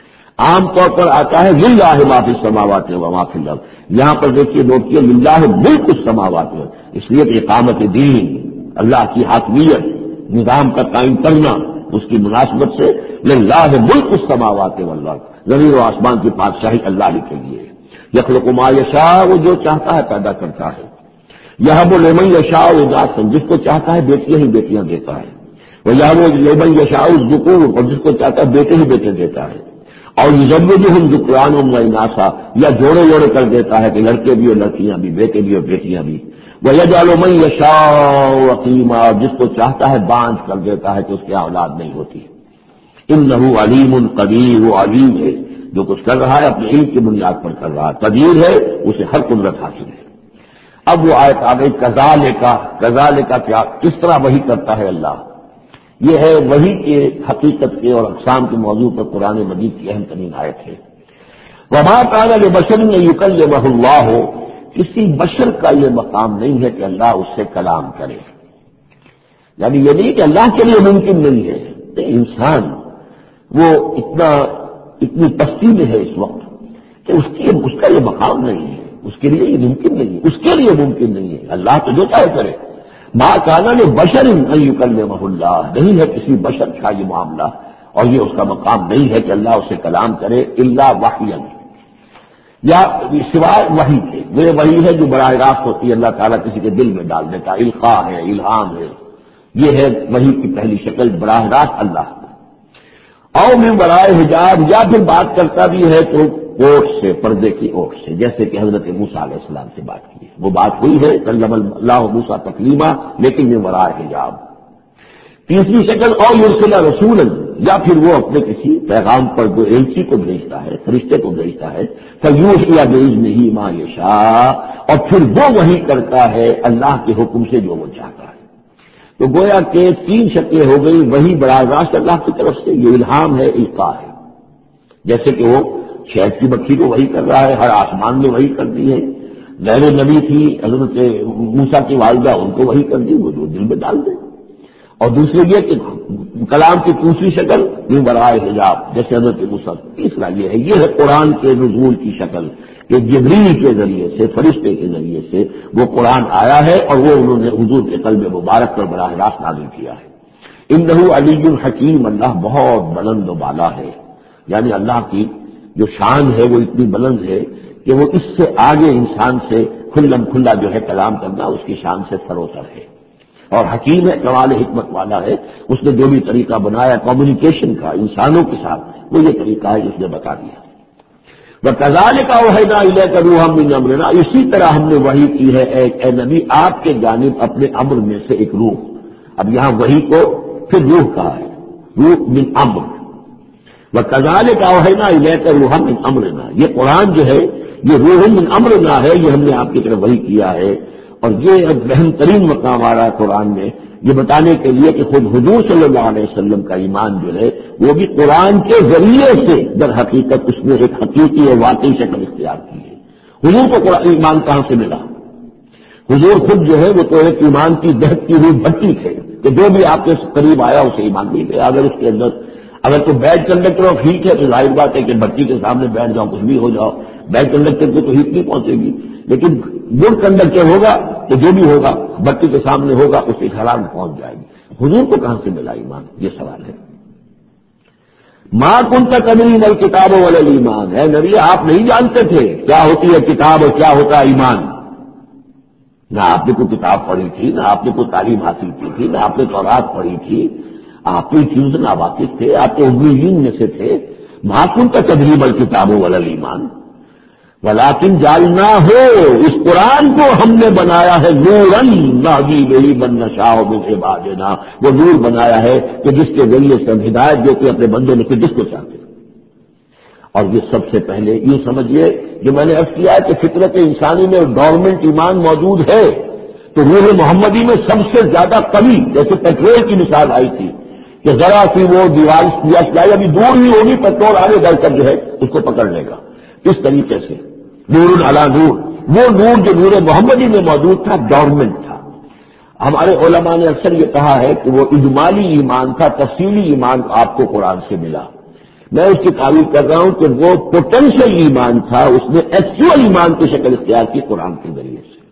عام طور پر آتا ہے للہ ما فی السماوات و ما فی الارض، یہاں پر دیکھیے نوٹ کیے للہ ملک السماوات، اس لیے کہ اقامت دین، اللہ کی حاکمیت، نظام کا قائم کرنا، اس کی مناسبت سے للہ ملک السماوات والارض، زمین و آسمان کی بادشاہی اللہ ہی کے لیے. یخلق ما یشاء، وہ جو چاہتا ہے پیدا کرتا ہے. یہب لمن یشاء اناثا، جس کو چاہتا ہے بیٹیاں ہی بیٹیاں دیتا ہے. ویہب لمن یشاء الذکور، اور جس کو چاہتا ہے بیٹے ہی بیٹے دیتا ہے. اور یزوجہم ذکرانا و اناثا، یا جوڑے جوڑے کر دیتا ہے کہ لڑکے بھی اور لڑکیاں بھی، بیٹے بھی اور بیٹیاں بھی. وَيَجْعَلُ مَن يَشَاءُ عَقِيمًا، جس کو چاہتا ہے بانجھ کر دیتا ہے کہ اس کی اولاد نہیں ہوتی. إِنَّهُ عَلِيمٌ قَدِيرٌ، وہ علیم ہے، جو کچھ کر رہا ہے اپنے علم کی بنیاد پر کر رہا ہے، قدیر ہے، اسے ہر قدرت حاصل ہے. اب وہ آیت آ گئی کذالک، کذالک کیا، کس طرح وحی کرتا ہے اللہ. یہ ہے وحی کے حقیقت کے اور اقسام کے موضوع پر قرآن مجید کی اہم ترین آیت ہے. وما كان لبشر ان يكلمه الله، کسی بشر کا یہ مقام نہیں ہے کہ اللہ اس سے کلام کرے. یعنی یہ نہیں کہ اللہ کے لیے ممکن نہیں ہے، انسان وہ اتنا اتنی پستی میں ہے اس وقت کہ اس کی اس کا یہ مقام نہیں ہے، اس کے لیے یہ ممکن نہیں ہے، اس کے لیے ممکن نہیں ہے. اللہ تو جو چاہے کرے. ما كان لبشر ان يكلمه الله، نہیں ہے کسی بشر کا یہ معاملہ اور یہ اس کا مقام نہیں ہے کہ اللہ اسے کلام کرے الا وحیا، یا سوائے وحی کے، وہ وحی ہے جو براہ راست ہوتی ہے، اللہ تعالیٰ کسی کے دل میں ڈال دیتا، القاء ہے، الہام ہے، یہ ہے وحی کی پہلی شکل، براہ راست اللہ کو۔ او من برائے حجاب، یا پھر بات کرتا بھی ہے تو اوٹ سے، پردے کی اوٹ سے، جیسے کہ حضرت موسیٰ علیہ السلام سے بات کی ہے، وہ بات ہوئی ہے کلم اللہ موسیٰ تکلیما، لیکن من برائے حجاب۔ تیسری شکل او یرسل رسولا، یا پھر وہ اپنے کسی پیغام پر جو ایلچی کو بھیجتا ہے، فرشتے کو بھیجتا ہے، فیوحی بإذنہ ما یشاء، اور پھر وہ وحی کرتا ہے اللہ کے حکم سے جو وہ چاہتا ہے۔ تو گویا کہ تین شکلیں ہو گئی، وہی براہ راست اللہ کی طرف سے، یہ الہام ہے، القاء ہے، جیسے کہ وہ شہد کی مکھی کو وحی کر رہا ہے، ہر آسمان میں وحی کر دی ہے۔ غیر نبی تھی حضرت موسیٰ کی والدہ، ان کو وحی کر دی، وہ جو دل میں ڈال دے۔ اور دوسرے یہ کہ کلام کی دوسری شکل یہ برائے حجاب، جیسے حضرت موسیٰ۔ تیسرا یہ ہے، یہ ہے قرآن کے نزول کی شکل کہ جبریل کے ذریعے سے، فرشتے کے ذریعے سے وہ قرآن آیا ہے، اور وہ انہوں نے حضور کے قلب مبارک پر براہ راست نازل کیا ہے۔ انہ علی حکیم، اللہ بہت بلند و بالا ہے، یعنی اللہ کی جو شان ہے وہ اتنی بلند ہے کہ وہ اس سے آگے انسان سے کھلم کھلا جو ہے کلام کرنا اس کی شان سے سروسر ہے۔ اور حکیم ہے، کمال حکمت والا ہے، اس نے جو بھی طریقہ بنایا کمیونیکیشن کا انسانوں کے ساتھ، وہ یہ طریقہ ہے جس نے بتا دیا۔ وَكَذَلِكَ أَوْحَيْنَا إِلَيْكَ رُوحًا مِّنْ أَمْرِنَا، اسی طرح ہم نے وحی کی ہے اے, اے نبی آپ کے جانب اپنے امر میں سے ایک روح۔ اب یہاں وحی کو پھر روح کہا ہے، روح من امر۔ وَكَذَلِكَ أَوْحَيْنَا إِلَيْكَ رُوحًا مِّنْ أَمْرِنَا، یہ قرآن جو ہے یہ روح من امرنا ہے، یہ ہم نے آپ کی طرف وحی کیا ہے۔ اور یہ اب اہم ترین مقام آ رہا ہے قرآن میں، یہ بتانے کے لیے کہ خود حضور صلی اللہ علیہ وسلم کا ایمان جو ہے وہ بھی قرآن کے ذریعے سے در حقیقت اس نے ایک حقیقی اور واقعی شکل اختیار کی ہے۔ حضور کو قرآن ایمان کہاں سے ملا؟ حضور خود جو ہے وہ تو ایک ایمان کی دہتی ہوئی بھٹی تھے کہ جو بھی آپ کے قریب آیا اسے ایمان نہیں گیا۔ اگر اس کے اندر اگر تو بیڈ کنڈکٹر اور ہیٹ ہے تو ظاہر بات ہے کہ بھٹی کے سامنے بیٹھ جاؤ، کچھ بھی ہو جاؤ، بیڈ کنڈکٹر کو تو ہیٹ نہیں پہنچے گی، لیکن گڈ کنڈکٹر ہوگا تو جو بھی ہوگا بتی کے سامنے ہوگا اس کی حرام پہنچ جائے گی۔ حضور کو کہاں سے ملا ایمان؟ یہ سوال ہے۔ ما کنت تدری ما الکتاب ولا الایمان، ہے نبی آپ نہیں جانتے تھے کیا ہوتی ہے کتاب اور کیا ہوتا ہے ایمان؟ نہ آپ نے کوئی کتاب پڑھی تھی، نہ آپ نے کوئی تعلیم حاصل کی تھی، نہ آپ نے تورات پڑھی تھی، آپ کوئی چیز نہ واقف تھے، آپ کے امیین میں سے تھے۔ ما کنت تدری ما الکتاب ولا الایمان ولیکن جعلنا ہو، اس قرآن کو ہم نے بنایا ہے نورا نہدی بہ من نشاء من عبادنا، وہ نور بنایا ہے کہ جس کے ذریعے سے ہم ہدایت دیتے اپنے بندوں میں سے جس کو چاہتے ہیں۔ اور یہ سب سے پہلے یوں سمجھیے جو میں نے عرض کیا ہے کہ فطرت انسانی میں گورنمنٹ ایمان موجود ہے، تو روح محمدی میں سب سے زیادہ قوی، جیسے پیٹرول کی مثال آئی تھی کہ ذرا سی وہ دیوار کیا جائے، ابھی دور ہی ہوگی پیٹرول آگے بڑھ کر جو ہے اس کو پکڑ لے گا۔ اس طریقے سے نور علی نور، وہ نور جو نور محمدی میں موجود تھا ڈورمنٹ تھا۔ ہمارے علماء نے اکثر یہ کہا ہے کہ وہ اجمالی ایمان تھا، تفصیلی ایمان آپ کو قرآن سے ملا۔ میں اس کی تعریف کر رہا ہوں کہ وہ پوٹینشیل ایمان تھا، اس نے ایکچوئل ایمان کی شکل اختیار کی قرآن کے ذریعے سے۔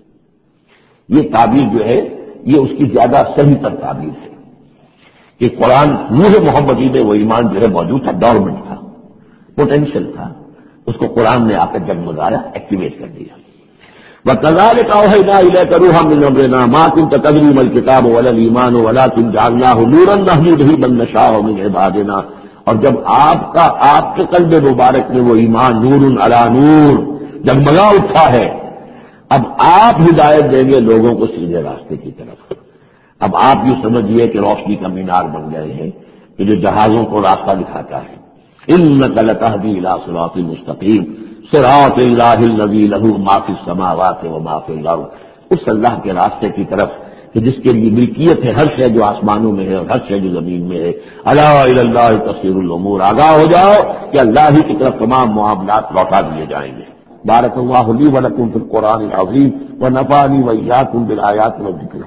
یہ تعبیر جو ہے یہ اس کی زیادہ صحیح تر تعبیر ہے کہ قرآن روح محمدی میں وہ ایمان جو ہے موجود تھا، ڈورمنٹ تھا، پوٹینشیل تھا، اس کو قرآن نے آ کر جگمگایا، ایکٹیویٹ کر دیا۔ وَكَذَلِكَ أَوْحَيْنَا إِلَيْكَ رُوحًا مِّنْ أَمْرِنَا مَا كُنتَ تَدْرِي مَا الْكِتَابُ وَلَا الْإِيمَانُ وَلَٰكِن جَعَلْنَاهُ نُورًا نَّهْدِي بِهِ مَن نَّشَاءُ مِنْ عِبَادِنَا، اور جب آپ کا آپ کے قلب مبارک میں وہ ایمان نور علی نور جگمگا اٹھا ہے، اب آپ ہدایت دیں گے لوگوں کو سیدھے راستے کی طرف۔ اب آپ یہ سمجھیے کہ روشنی کا مینار بن گئے ہیں کہ جو جہازوں کو راستہ دکھاتا ہے۔ إِنَّكَ لَتَهْدِي إِلَىٰ صِرَاطٍ مُّسْتَقِيمٍ صراط اللہ الذی لہ ما فی السماوات وما فی الارض، اس اللہ کے راستے کی طرف کہ جس کے لیے ملکیت ہے ہر شے جو آسمانوں میں ہے اور ہر شے جو زمین میں ہے۔ الا الی اللہ تصیر الامور، آگاہ ہو جاؤ کہ اللہ ہی کی طرف تمام معاملات لوٹا دیے جائیں گے۔ بارک اللہ لی ولکم فی القرآن العظیم ونفعنی وإیاکم بالآیات والذکر